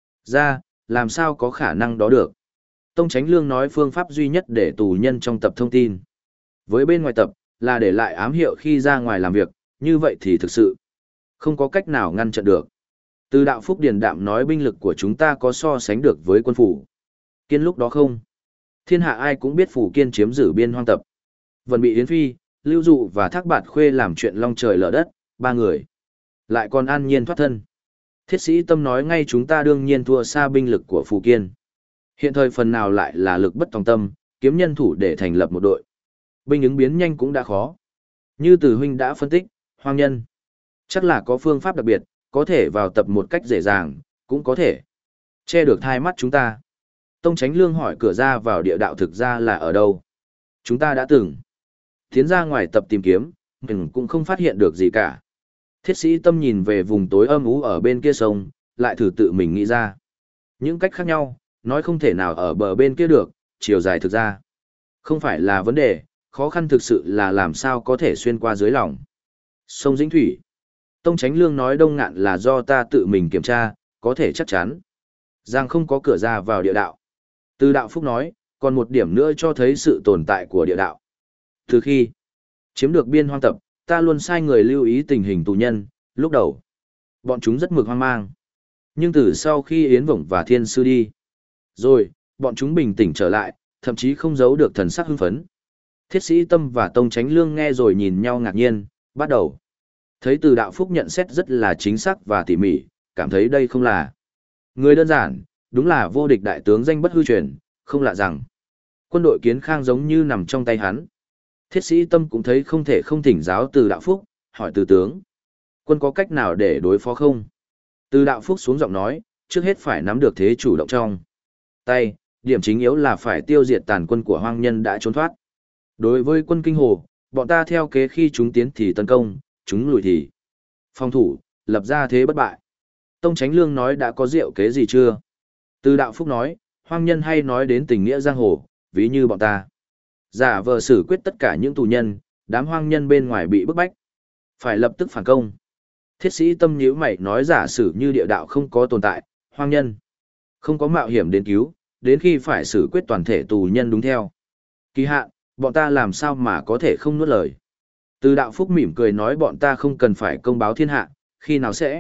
ra, làm sao có khả năng đó được. Tông Chánh Lương nói phương pháp duy nhất để tù nhân trong tập thông tin với bên ngoài tập, là để lại ám hiệu khi ra ngoài làm việc, như vậy thì thực sự không có cách nào ngăn chặn được. Từ Đạo Phúc điền đạm nói binh lực của chúng ta có so sánh được với quân phủ Kiên lúc đó không? Thiên hạ ai cũng biết phủ Kiên chiếm giữ biên hoang tập, vẫn bị Yến Phi, Lưu Dụ và Thác Bạt Khuê làm chuyện long trời lở đất, ba người lại còn an nhiên thoát thân. Thiết Sĩ Tâm nói ngay chúng ta đương nhiên thua xa binh lực của phủ Kiên. Hiện thời phần nào lại là lực bất tòng tâm, kiếm nhân thủ để thành lập một đội binh ứng biến nhanh cũng đã khó. Như Từ huynh đã phân tích, hoang nhân chắc là có phương pháp đặc biệt, có thể vào tập một cách dễ dàng, cũng có thể che được hai mắt chúng ta. Tông Chánh Lương hỏi cửa ra vào địa đạo thực ra là ở đâu? Chúng ta đã từng tiến ra ngoài tập tìm kiếm, nhưng cũng không phát hiện được gì cả. Thiết Sĩ Tâm nhìn về vùng tối âm ú ở bên kia sông, lại thử tự mình nghĩ ra những cách khác nhau, nói không thể nào ở bờ bên kia được, chiều dài thực ra không phải là vấn đề, khó khăn thực sự là làm sao có thể xuyên qua dưới lòng sông Dĩnh Thủy. Tông Chánh Lương nói Đông Ngạn là do ta tự mình kiểm tra, có thể chắc chắn rằng không có cửa ra vào địa đạo. Từ Đạo Phúc nói, còn một điểm nữa cho thấy sự tồn tại của địa đạo. Từ khi chiếm được biên hoang tập, ta luôn sai người lưu ý tình hình tù nhân, lúc đầu bọn chúng rất mực hoang mang. Nhưng từ sau khi Yến Vổng và Thiên Sư đi rồi, bọn chúng bình tĩnh trở lại, thậm chí không giấu được thần sắc hưng phấn. Thiết Sĩ Tâm và Tông Chánh Lương nghe rồi nhìn nhau ngạc nhiên, bắt đầu thấy Từ Đạo Phúc nhận xét rất là chính xác và tỉ mỉ, cảm thấy đây không là người đơn giản, đúng là vô địch đại tướng danh bất hư truyền, không lạ rằng quân đội Kiến Khang giống như nằm trong tay hắn. Thiết Sĩ Tâm cũng thấy không thể không thỉnh giáo Từ Đạo Phúc, hỏi Từ tướng, quân có cách nào để đối phó không? Từ Đạo Phúc xuống giọng nói, trước hết phải nắm được thế chủ động trong tay, điểm chính yếu là phải tiêu diệt tàn quân của hoang nhân đã trốn thoát. Đối với quân Kinh Hồ, bọn ta theo kế khi chúng tiến thì tấn công, chúng lùi thì phòng thủ, lập ra thế bất bại. Tông Chánh Lương nói đã có diệu kế gì chưa? Từ Đạo Phúc nói, hoang nhân hay nói đến tình nghĩa giang hồ, ví như bọn ta giả vờ xử quyết tất cả những tù nhân, đám hoang nhân bên ngoài bị bức bách, phải lập tức phản công. Thiết Sĩ Tâm nhíu mày nói giả sử như địa đạo không có tồn tại, hoang nhân không có mạo hiểm đến cứu, đến khi phải xử quyết toàn thể tù nhân đúng theo kỳ hạn, bọn ta làm sao mà có thể không nuốt lời. Từ Đạo Phúc mỉm cười nói bọn ta không cần phải công báo thiên hạ, khi nào sẽ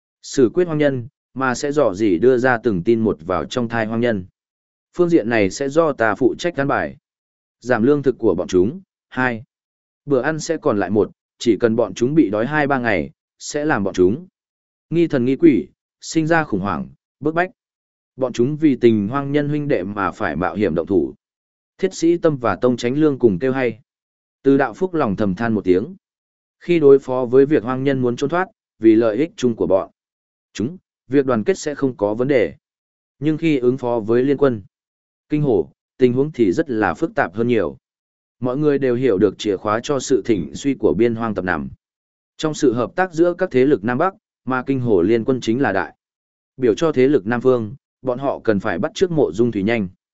xử quyết hoang nhân, mà sẽ dò dỉ đưa ra từng tin một vào trong thai hoang nhân. Phương diện này sẽ do ta phụ trách căn bài. Giảm lương thực của bọn chúng, hai. Bữa ăn sẽ còn lại một, chỉ cần bọn chúng bị đói hai ba ngày, sẽ làm bọn chúng nghi thần nghi quỷ, sinh ra khủng hoảng, bức bách. Bọn chúng vì tình hoang nhân huynh đệ mà phải mạo hiểm động thủ. Thiết Sĩ Tâm và Tông Chánh Lương cùng kêu hay. Từ Đạo Phúc lòng thầm than một tiếng. Khi đối phó với việc hoang nhân muốn trốn thoát, vì lợi ích chung của bọn chúng, việc đoàn kết sẽ không có vấn đề. Nhưng khi ứng phó với liên quân Kinh Hồ, tình huống thì rất là phức tạp hơn nhiều. Mọi người đều hiểu được chìa khóa cho sự thịnh suy của biên hoang tập nằm trong sự hợp tác giữa các thế lực Nam Bắc, mà Kinh Hồ liên quân chính là đại biểu cho thế lực Nam Phương, bọn họ cần phải bắt trước Mộ Dung Thủy nhanh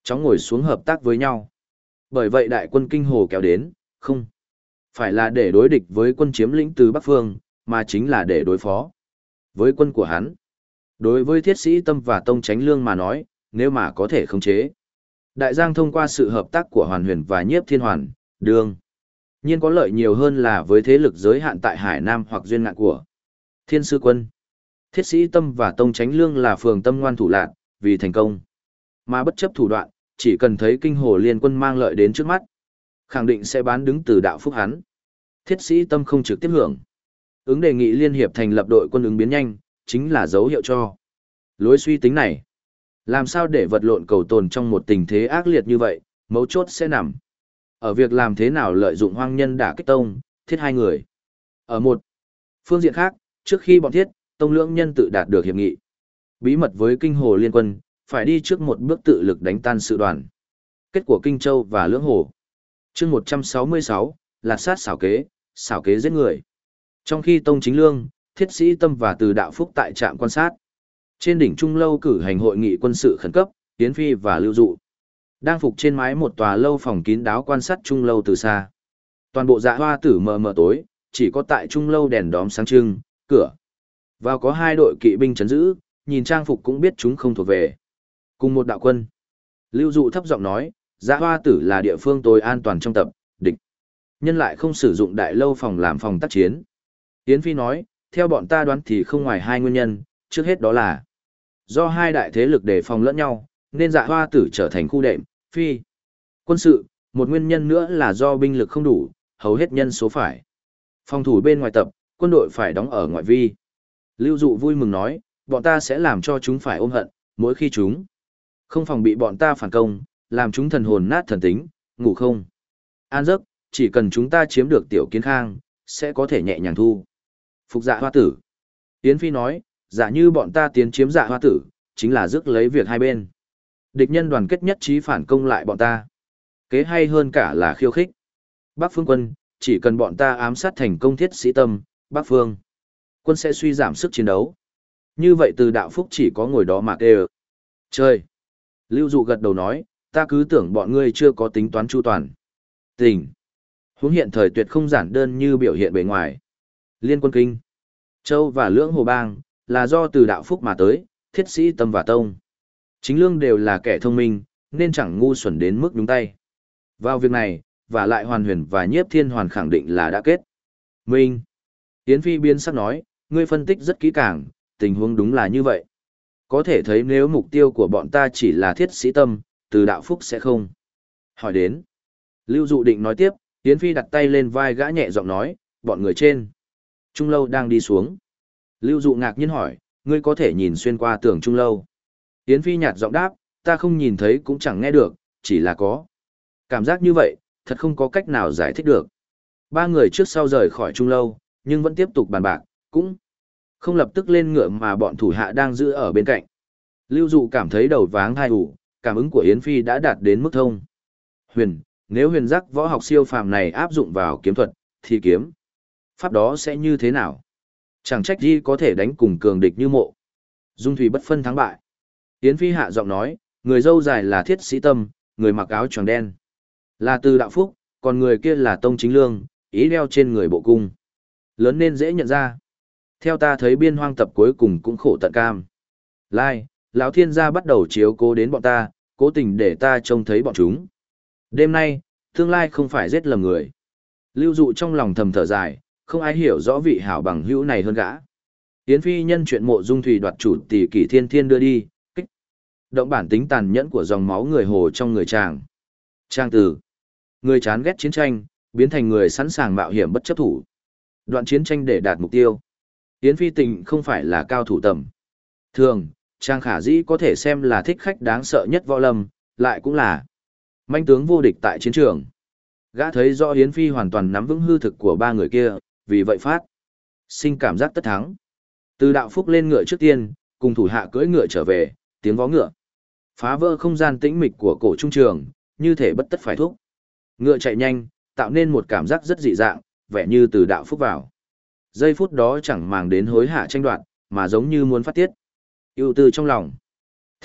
Chóng ngồi xuống hợp tác với nhau. Bởi vậy đại quân Kinh Hồ kéo đến, không phải là để đối địch với quân chiếm lĩnh từ Bắc Phương, mà chính là để đối phó với quân của hắn. Đối với Thiết Sĩ Tâm và Tông Chánh Lương mà nói, nếu mà có thể khống chế, Đại Giang thông qua sự hợp tác của Hoàn Huyền và Nhiếp Thiên Hoàn, đương nhiên có lợi nhiều hơn là với thế lực giới hạn tại Hải Nam hoặc duyên ngạn của Thiên Sư Quân. Thiết Sĩ Tâm và Tông Chánh Lương là phường tâm ngoan thủ lạn, vì thành công mà bất chấp thủ đoạn, chỉ cần thấy Kinh Hồ Liên Quân mang lợi đến trước mắt, khẳng định sẽ bán đứng từ đạo phúc hắn. Thiết Sĩ Tâm không trực tiếp hưởng ứng đề nghị liên hiệp thành lập đội quân ứng biến nhanh, chính là dấu hiệu cho lối suy tính này. Làm sao để vật lộn cầu tồn trong một tình thế ác liệt như vậy, mấu chốt sẽ nằm ở việc làm thế nào lợi dụng hoang nhân đả kích Tông, Thiết hai người. Ở một phương diện khác, trước khi bọn Thiết, Tông lưỡng nhân tự đạt được hiệp nghị bí mật với Kinh Hồ Liên Quân, phải đi trước một bước tự lực đánh tan sự đoàn kết của Kinh Châu và Lưỡng Hồ. Chương một trăm sáu mươi sáu, là sát xảo kế, xảo kế giết người. Trong khi Tông Chính Lương, Thiết Sĩ Tâm và Từ Đạo Phúc tại trạm quan sát trên đỉnh Trung Lâu cử hành hội nghị quân sự khẩn cấp, Yến Phi và Lưu Dụ đang phục trên mái một tòa lâu phòng kín đáo quan sát Trung Lâu từ xa. Toàn bộ Dạ Hoa Tử mờ mờ tối, chỉ có tại Trung Lâu đèn đóm sáng trưng, cửa vào có hai đội kỵ binh trấn giữ, nhìn trang phục cũng biết chúng không thuộc về cùng một đạo quân. Lưu Dụ thấp giọng nói, Dạ Hoa Tử là địa phương tối an toàn trong tập, địch nhân lại không sử dụng đại lâu phòng làm phòng tác chiến. Yến Phi nói, theo bọn ta đoán thì không ngoài hai nguyên nhân, trước hết đó là do hai đại thế lực đề phòng lẫn nhau, nên Dạ Hoa Tử trở thành khu đệm, phi quân sự, một nguyên nhân nữa là do binh lực không đủ, hầu hết nhân số phải phòng thủ bên ngoài tập, quân đội phải đóng ở ngoại vi. Lưu Dụ vui mừng nói, bọn ta sẽ làm cho chúng phải ôm hận, mỗi khi chúng không phòng bị bọn ta phản công, làm chúng thần hồn nát thần tính, ngủ không an giấc, chỉ cần chúng ta chiếm được Tiểu Kiến Khang, sẽ có thể nhẹ nhàng thu phục Dạ Hoa Tử. Yến Phi nói, giả như bọn ta tiến chiếm Dạ Hoa Tử, chính là rước lấy việc hai bên địch nhân đoàn kết nhất trí phản công lại bọn ta. Kế hay hơn cả là khiêu khích Bắc Phương quân, chỉ cần bọn ta ám sát thành công Thiết Sĩ Tâm, Bắc Phương quân sẽ suy giảm sức chiến đấu. Như vậy Từ Đạo Phúc chỉ có ngồi đó mà kêu chơi. Lưu Dụ gật đầu nói, ta cứ tưởng bọn ngươi chưa có tính toán chu toàn tình huống hiện thời tuyệt không giản đơn như biểu hiện bề ngoài. Liên quân Kinh Châu và Lưỡng Hồ Bang là do Từ Đạo Phúc mà tới, Thiết Sĩ Tâm và Tông Chính Lương đều là kẻ thông minh, nên chẳng ngu xuẩn đến mức nhúng tay vào việc này, và lại Hoàn Huyền và Nhiếp Thiên Hoàn khẳng định là đã kết minh. Yến Phi biến sắc nói, ngươi phân tích rất kỹ càng, tình huống đúng là như vậy. Có thể thấy nếu mục tiêu của bọn ta chỉ là Thiết Sĩ Tâm, Từ Đạo Phúc sẽ không hỏi đến. Lưu Dụ định nói tiếp, Yến Phi đặt tay lên vai gã nhẹ giọng nói, bọn người trên Trung Lâu đang đi xuống. Lưu Dụ ngạc nhiên hỏi, ngươi có thể nhìn xuyên qua tường Trung Lâu? Yến Phi nhạt giọng đáp, ta không nhìn thấy cũng chẳng nghe được, chỉ là có cảm giác như vậy, thật không có cách nào giải thích được. Ba người trước sau rời khỏi Trung Lâu, nhưng vẫn tiếp tục bàn bạc, cũng không lập tức lên ngựa mà bọn thủ hạ đang giữ ở bên cạnh. Lưu Dụ cảm thấy đầu váng tai ù, cảm ứng của Yến Phi đã đạt đến mức thông huyền, nếu huyền giác võ học siêu phàm này áp dụng vào kiếm thuật, thì kiếm pháp đó sẽ như thế nào? Chẳng trách gì có thể đánh cùng cường địch như Mộ Dung Thủy bất phân thắng bại. Yến Phi hạ giọng nói, người dâu dài là Thiết Sĩ Tâm, người mặc áo choàng đen là Từ Đạo Phúc, còn người kia là Tông Chính Lương, ý đeo trên người bộ cung lớn nên dễ nhận ra. Theo ta thấy biên hoang tập cuối cùng cũng khổ tận cam lai, lão thiên gia bắt đầu chiếu cố đến bọn ta, cố tình để ta trông thấy bọn chúng. Đêm nay, tương lai không phải giết lầm người. Lưu Dụ trong lòng thầm thở dài, không ai hiểu rõ vị hảo bằng hữu này hơn gã. Yến Phi nhân chuyện Mộ Dung Thủy đoạt chủ tỷ kỷ thiên thiên đưa đi, kích động bản tính tàn nhẫn của dòng máu người Hồ trong người chàng. Trang từ người chán ghét chiến tranh, biến thành người sẵn sàng mạo hiểm bất chấp thủ đoạn chiến tranh để đạt mục tiêu. Yến Phi tình không phải là cao thủ tầm thường, Trang khả dĩ có thể xem là thích khách đáng sợ nhất võ lâm, lại cũng là manh tướng vô địch tại chiến trường. Gã thấy rõ Yến Phi hoàn toàn nắm vững hư thực của ba người kia, vì vậy phát sinh cảm giác tất thắng. Từ Đạo Phúc lên ngựa trước tiên, cùng thủ hạ cưỡi ngựa trở về, tiếng vó ngựa phá vỡ không gian tĩnh mịch của cổ trung trường, như thể bất tất phải thúc. Ngựa chạy nhanh, tạo nên một cảm giác rất dị dạng, vẻ như Từ Đạo Phúc vào giây phút đó chẳng màng đến hối hả tranh đoạt, mà giống như muốn phát tiết ưu tư trong lòng.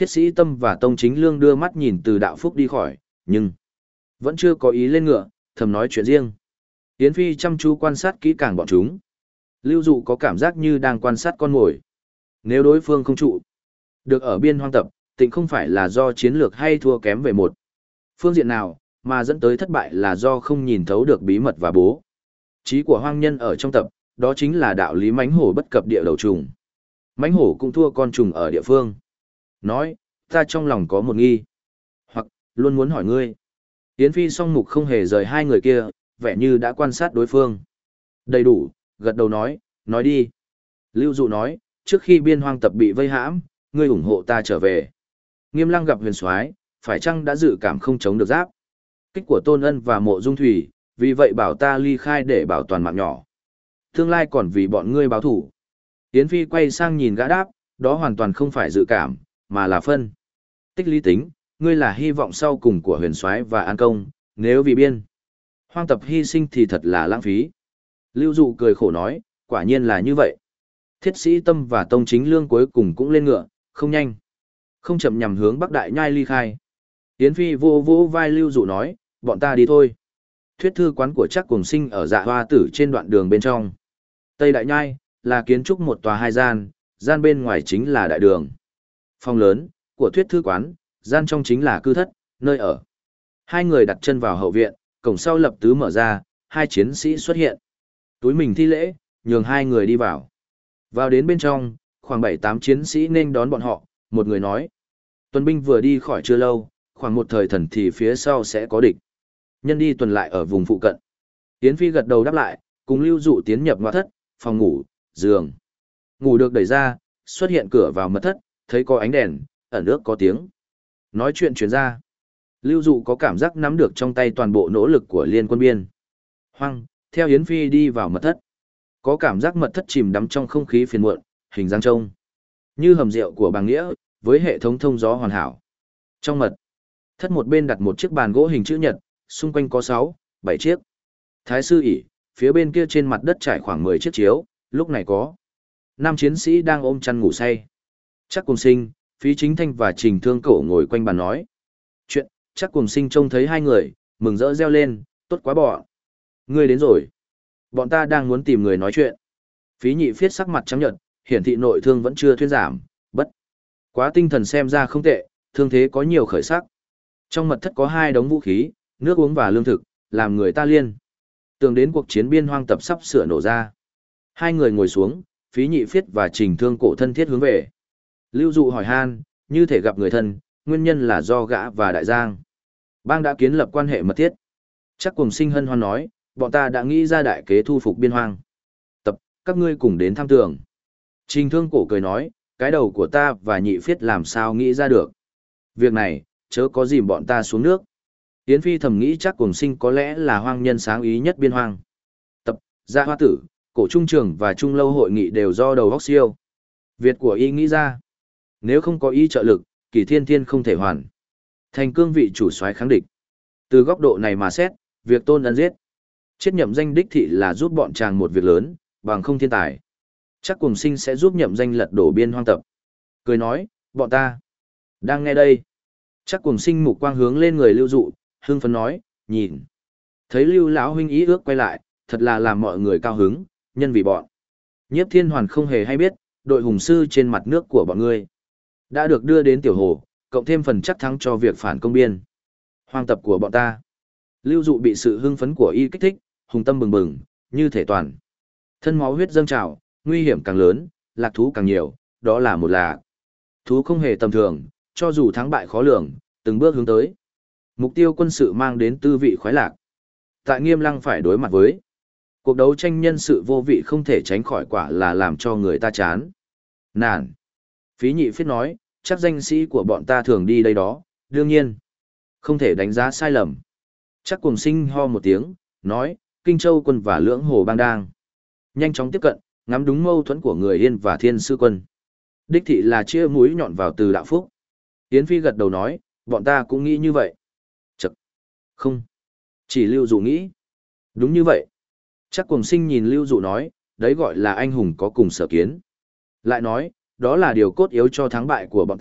Thiết sĩ Tâm và Tông Chính Lương đưa mắt nhìn từ đạo phúc đi khỏi, nhưng vẫn chưa có ý lên ngựa, thầm nói chuyện riêng. Yến Phi chăm chú quan sát kỹ càng bọn chúng. Lưu Dụ có cảm giác như đang quan sát con mồi. Nếu đối phương không trụ được ở biên hoang tập, tịnh không phải là do chiến lược hay thua kém về một phương diện nào, mà dẫn tới thất bại là do không nhìn thấu được bí mật và bố trí của hoang nhân ở trong tập, đó chính là đạo lý mãnh hổ bất cập địa đầu trùng. Mãnh hổ cũng thua con trùng ở địa phương. Nói, ta trong lòng có một nghi, hoặc luôn muốn hỏi ngươi. Yến Phi song mục không hề rời hai người kia, vẻ như đã quan sát đối phương. Đầy đủ, gật đầu nói, nói đi. Lưu Dụ nói, trước khi biên hoang tập bị vây hãm, ngươi ủng hộ ta trở về. Nghiêm Lăng gặp Huyền Soái, phải chăng đã dự cảm không chống được giáp kích của Tôn Ân và Mộ Dung Thủy, vì vậy bảo ta ly khai để bảo toàn mạng nhỏ. Tương lai còn vì bọn ngươi báo thủ. Yến Phi quay sang nhìn gã đáp, đó hoàn toàn không phải dự cảm, mà là phân tích lý tính, ngươi là hy vọng sau cùng của Huyền Soái và An Công, nếu vì biên hoang tập hy sinh thì thật là lãng phí. Lưu Dụ cười khổ nói, quả nhiên là như vậy. Thiết sĩ Tâm và Tông Chính Lương cuối cùng cũng lên ngựa, không nhanh không chậm nhằm hướng Bắc Đại Nhai ly khai. Yến Phi vô vô vai Lưu Dụ nói, bọn ta đi thôi. Thuyết thư quán của Trác Cuồng Sinh ở Dạ Hoa Tử trên đoạn đường bên trong Tây Đại Nhai, là kiến trúc một tòa hai gian, gian bên ngoài chính là đại đường. Phòng lớn của thuyết thư quán, gian trong chính là cư thất, nơi ở. Hai người đặt chân vào hậu viện, cổng sau lập tứ mở ra, hai chiến sĩ xuất hiện. Túi mình thi lễ, nhường hai người đi vào. Vào đến bên trong, khoảng bảy tám chiến sĩ nên đón bọn họ, một người nói. Tuần binh vừa đi khỏi chưa lâu, khoảng một thời thần thì phía sau sẽ có địch. Nhân đi tuần lại ở vùng phụ cận. Yến Phi gật đầu đáp lại, cùng Lưu Dụ tiến nhập ngoại thất, phòng ngủ, giường. Ngủ được đẩy ra, xuất hiện cửa vào mật thất, thấy có ánh đèn, ẩn ước có tiếng. Nói chuyện truyền ra. Lưu Dụ có cảm giác nắm được trong tay toàn bộ nỗ lực của liên quân biên hoang, theo Yến Phi đi vào mật thất. Có cảm giác mật thất chìm đắm trong không khí phiền muộn, hình dáng trông như hầm rượu của Bàng Nghĩa, với hệ thống thông gió hoàn hảo. Trong mật thất một bên đặt một chiếc bàn gỗ hình chữ nhật, xung quanh có sáu, bảy chiếc thái sư ỷ, phía bên kia trên mặt đất trải khoảng mười chiếc chiếu, lúc này có năm chiến sĩ đang ôm chăn ngủ say. Trác Cuồng Sinh, Phí Chính Thanh và Trình Thương Cổ ngồi quanh bàn nói chuyện. Trác Cuồng Sinh trông thấy hai người, mừng rỡ reo lên, tốt quá bọn ngươi đến rồi. Bọn ta đang muốn tìm người nói chuyện. Phí Nhị Phiết sắc mặt trắng nhợt, hiển thị nội thương vẫn chưa thuyên giảm, bất quá tinh thần xem ra không tệ, thương thế có nhiều khởi sắc. Trong mật thất có hai đống vũ khí, nước uống và lương thực, làm người ta liên tưởng đến cuộc chiến biên hoang tập sắp sửa nổ ra. Hai người ngồi xuống, Phí Nhị Phiết và Trình Thương Cổ thân thiết hướng về. Lưu Dụ hỏi han, như thể gặp người thân, nguyên nhân là do gã và Đại Giang bang đã kiến lập quan hệ mật thiết. Trác Cuồng Sinh hân hoan nói, bọn ta đã nghĩ ra đại kế thu phục biên hoang tập, các ngươi cùng đến thăm tường. Trình Thương Cổ cười nói, cái đầu của ta và Nhị Phiết làm sao nghĩ ra được việc này, chớ có dìm bọn ta xuống nước. Yến Phi thầm nghĩ Trác Cuồng Sinh có lẽ là hoang nhân sáng ý nhất biên hoang tập. Dạ Hoa Tử, Cổ Trung Trường và Trung Lâu hội nghị đều do đầu góc siêu Việt của y nghĩ ra. Nếu không có y trợ lực, Kỳ Thiên Thiên không thể hoàn thành cương vị chủ soái kháng địch. Từ góc độ này mà xét, việc Tôn Ân giết chết Nhậm Danh đích thị là giúp bọn chàng một việc lớn, bằng không thiên tài Trác Cuồng Sinh sẽ giúp Nhậm Danh lật đổ biên hoang tập. Cười nói, bọn ta đang nghe đây. Trác Cuồng Sinh mục quang hướng lên người Lưu Dụ, hưng phấn nói, nhìn thấy Lưu lão huynh ý ước quay lại, thật là làm mọi người cao hứng, nhân vì bọn Nhiếp Thiên Hoàn không hề hay biết, đội hùng sư trên mặt nước của bọn ngươi đã được đưa đến tiểu hồ, cộng thêm phần chắc thắng cho việc phản công biên hoang tập của bọn ta. Lưu Dụ bị sự hưng phấn của y kích thích, hùng tâm bừng bừng, như thể toàn thân máu huyết dâng trào, nguy hiểm càng lớn, lạc thú càng nhiều, đó là một lạc thú không hề tầm thường, cho dù thắng bại khó lường, từng bước hướng tới mục tiêu quân sự mang đến tư vị khoái lạc. Tại Nghiêm Lăng phải đối mặt với cuộc đấu tranh nhân sự vô vị, không thể tránh khỏi quả là làm cho người ta chán nản. Phí Nhị Phiết nói, chắc danh sĩ của bọn ta thường đi đây đó, đương nhiên không thể đánh giá sai lầm. Trác Cuồng Sinh ho một tiếng, nói, Kinh Châu quân và Lưỡng Hồ bang đang nhanh chóng tiếp cận, ngắm đúng mâu thuẫn của người Yên và Thiên Sư quân. Đích thị là chia mũi nhọn vào từ đạo phúc. Yến Phi gật đầu nói, bọn ta cũng nghĩ như vậy. Chậc. Không. Chỉ Lưu Dụ nghĩ. Đúng như vậy. Trác Cuồng Sinh nhìn Lưu Dụ nói, đấy gọi là anh hùng có cùng sở kiến. Lại nói, đó là điều cốt yếu cho thắng bại của bọn ta,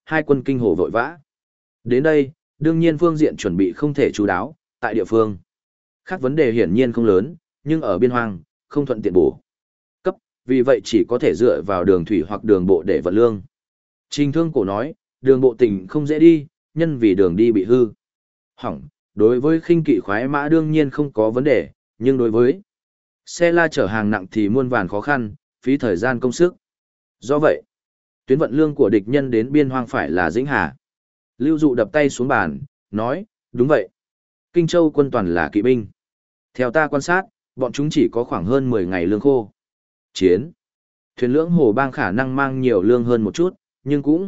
hai quân kinh hồ vội vã. Đến đây, đương nhiên phương diện chuẩn bị không thể chú đáo, tại địa phương. Khác vấn đề hiển nhiên không lớn, nhưng ở biên hoang, không thuận tiện bổ cấp, vì vậy chỉ có thể dựa vào đường thủy hoặc đường bộ để vận lương. Trình Thương Cổ nói, đường bộ tỉnh không dễ đi, nhân vì đường đi bị hư. Hỏng, đối với khinh kỵ khoái mã đương nhiên không có vấn đề, nhưng đối với xe la chở hàng nặng thì muôn vàn khó khăn, phí thời gian công sức. Do vậy, tuyến vận lương của địch nhân đến biên hoang phải là Dĩnh Hà. Lưu Dụ đập tay xuống bàn, nói, đúng vậy. Kinh Châu quân toàn là kỵ binh. Theo ta quan sát, bọn chúng chỉ có khoảng hơn mười ngày lương khô. Chiến. Thuyền lưỡng hồ bang khả năng mang nhiều lương hơn một chút, nhưng cũng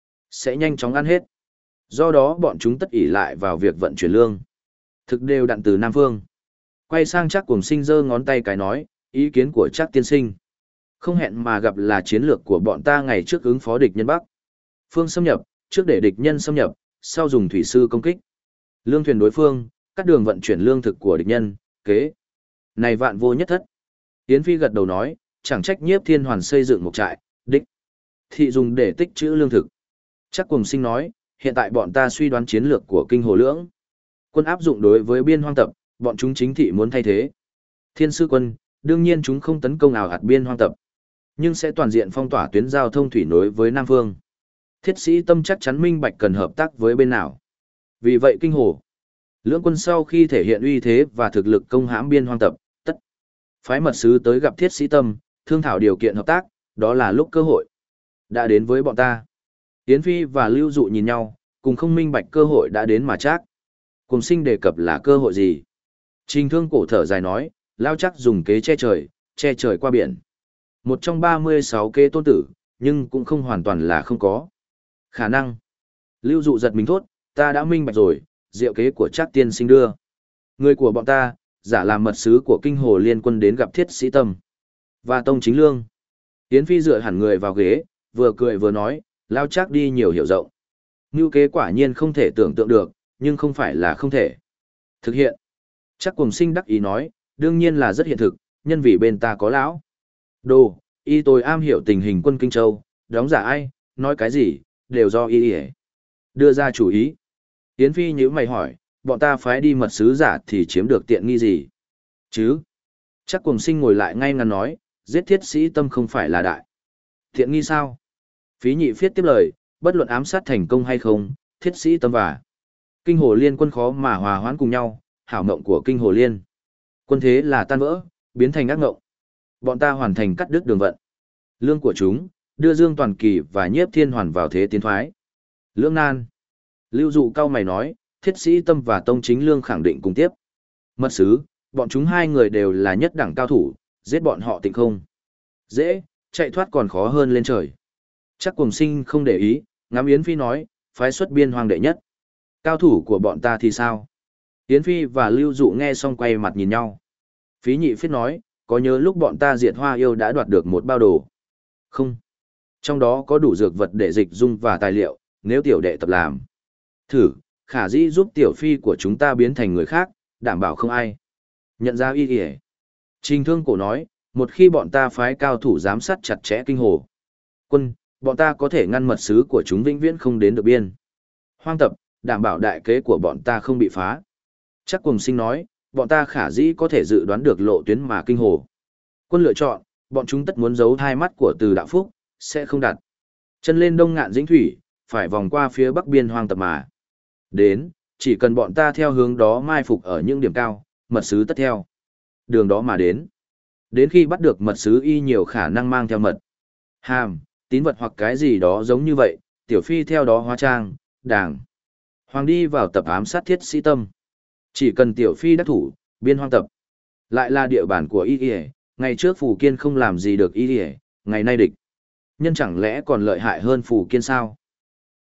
sẽ nhanh chóng ăn hết. Do đó bọn chúng tất ỷ lại vào việc vận chuyển lương. Thực đều đặn từ Nam Phương. Quay sang Trác Cuồng Sinh giơ ngón tay cái nói, ý kiến của Trác tiên sinh. Không hẹn mà gặp là chiến lược của bọn ta ngày trước ứng phó địch nhân Bắc. Phương xâm nhập, trước để địch nhân xâm nhập, sau dùng thủy sư công kích. Lương thuyền đối phương, cắt đường vận chuyển lương thực của địch nhân, kế. Này vạn vô nhất thất. Yến Phi gật đầu nói, chẳng trách Nhiếp Thiên Hoàn xây dựng một trại, đích. Thị dùng để tích trữ lương thực. Trác Cuồng Sinh nói, hiện tại bọn ta suy đoán chiến lược của kinh hồ lưỡng. Quân áp dụng đối với biên hoang tập, bọn chúng chính thị muốn thay thế. Thiên sư quân, đương nhiên chúng không tấn công ảo hạt biên hoang tập, nhưng sẽ toàn diện phong tỏa tuyến giao thông thủy nối với Nam Phương. Thiết sĩ Tâm chắc chắn minh bạch cần hợp tác với bên nào. Vì vậy kinh hồ lưỡng quân sau khi thể hiện uy thế và thực lực công hãm biên hoang tập, tất phái mật sứ tới gặp Thiết sĩ Tâm, thương thảo điều kiện hợp tác, đó là lúc cơ hội đã đến với bọn ta. Yến Phi và Lưu Dụ nhìn nhau, cùng không minh bạch cơ hội đã đến mà Trác Cuồng Sinh đề cập là cơ hội gì. Trình Thương Cổ thở dài nói, lao Trác dùng kế che trời, che trời qua biển. Một trong ba mươi sáu kế tôn tử, nhưng cũng không hoàn toàn là không có khả năng. Lưu Dụ giật mình thốt, ta đã minh bạch rồi, diệu kế của Trác tiên sinh đưa. Người của bọn ta, giả làm mật sứ của kinh hồ liên quân đến gặp Thiết sĩ Tâm và Tông Chính Lương. Yến Phi dựa hẳn người vào ghế, vừa cười vừa nói, lao Trác đi nhiều hiểu rộng. Ngưu kế quả nhiên không thể tưởng tượng được, nhưng không phải là không thể thực hiện. Trác Cuồng Sinh đắc ý nói, đương nhiên là rất hiện thực, nhân vì bên ta có lão đồ, y tôi am hiểu tình hình quân Kinh Châu, đóng giả ai, nói cái gì, đều do y y đưa ra chủ ý. Yến Phi nhíu mày hỏi, bọn ta phái đi mật sứ giả thì chiếm được tiện nghi gì? Chứ? Trác Cuồng Sinh ngồi lại ngay ngắn nói, giết Thiết sĩ Tâm không phải là đại tiện nghi sao? Phí Nhị Phiết tiếp lời, bất luận ám sát thành công hay không, Thiết sĩ Tâm và kinh hồ liên quân khó mà hòa hoãn cùng nhau, hảo mộng của kinh hồ liên quân thế là tan vỡ, biến thành ác mộng. Bọn ta hoàn thành cắt đứt đường vận lương của chúng, đưa Dương Toàn Kỳ và Nhiếp Thiên Hoàn vào thế tiến thoái lưỡng nan. Lưu Dụ cao mày nói, Thiết sĩ Tâm và Tông Chính Lương khẳng định cùng tiếp mật sứ, bọn chúng hai người đều là nhất đẳng cao thủ, giết bọn họ tịnh không dễ, chạy thoát còn khó hơn lên trời. Trác Cuồng Sinh không để ý, ngắm Yến Phi nói, phái xuất biên hoang đệ nhất cao thủ của bọn ta thì sao? Yến Phi và Lưu Dụ nghe xong quay mặt nhìn nhau. Phí Nhị Phiết nói, có nhớ lúc bọn ta diệt Hoa Yêu đã đoạt được một bao đồ không? Trong đó có đủ dược vật để dịch dung và tài liệu, nếu tiểu đệ tập làm thử, khả dĩ giúp tiểu phi của chúng ta biến thành người khác, đảm bảo không ai nhận ra y kìa. Trình Thương Cổ nói, một khi bọn ta phái cao thủ giám sát chặt chẽ kinh hồ quân, bọn ta có thể ngăn mật sứ của chúng vĩnh viễn không đến được biên hoang tập, đảm bảo đại kế của bọn ta không bị phá. Trác Cuồng Sinh nói, bọn ta khả dĩ có thể dự đoán được lộ tuyến mà kinh hồ quân lựa chọn, bọn chúng tất muốn giấu hai mắt của Từ Đạo Phúc, sẽ không đặt chân lên Đông Ngạn Dĩnh Thủy, phải vòng qua phía bắc biên hoang tập mà đến, chỉ cần bọn ta theo hướng đó mai phục ở những điểm cao, mật sứ tất theo đường đó mà đến. Đến khi bắt được mật sứ y nhiều khả năng mang theo mật hàm, tín vật hoặc cái gì đó giống như vậy, tiểu phi theo đó hóa trang, đàng hoàng đi vào tập ám sát Thiết sĩ Tâm. Chỉ cần tiểu phi đắc thủ, biên hoang tập lại là địa bàn của y y, ngày trước Phù Kiên không làm gì được y y, ngày nay địch nhân chẳng lẽ còn lợi hại hơn Phù Kiên sao?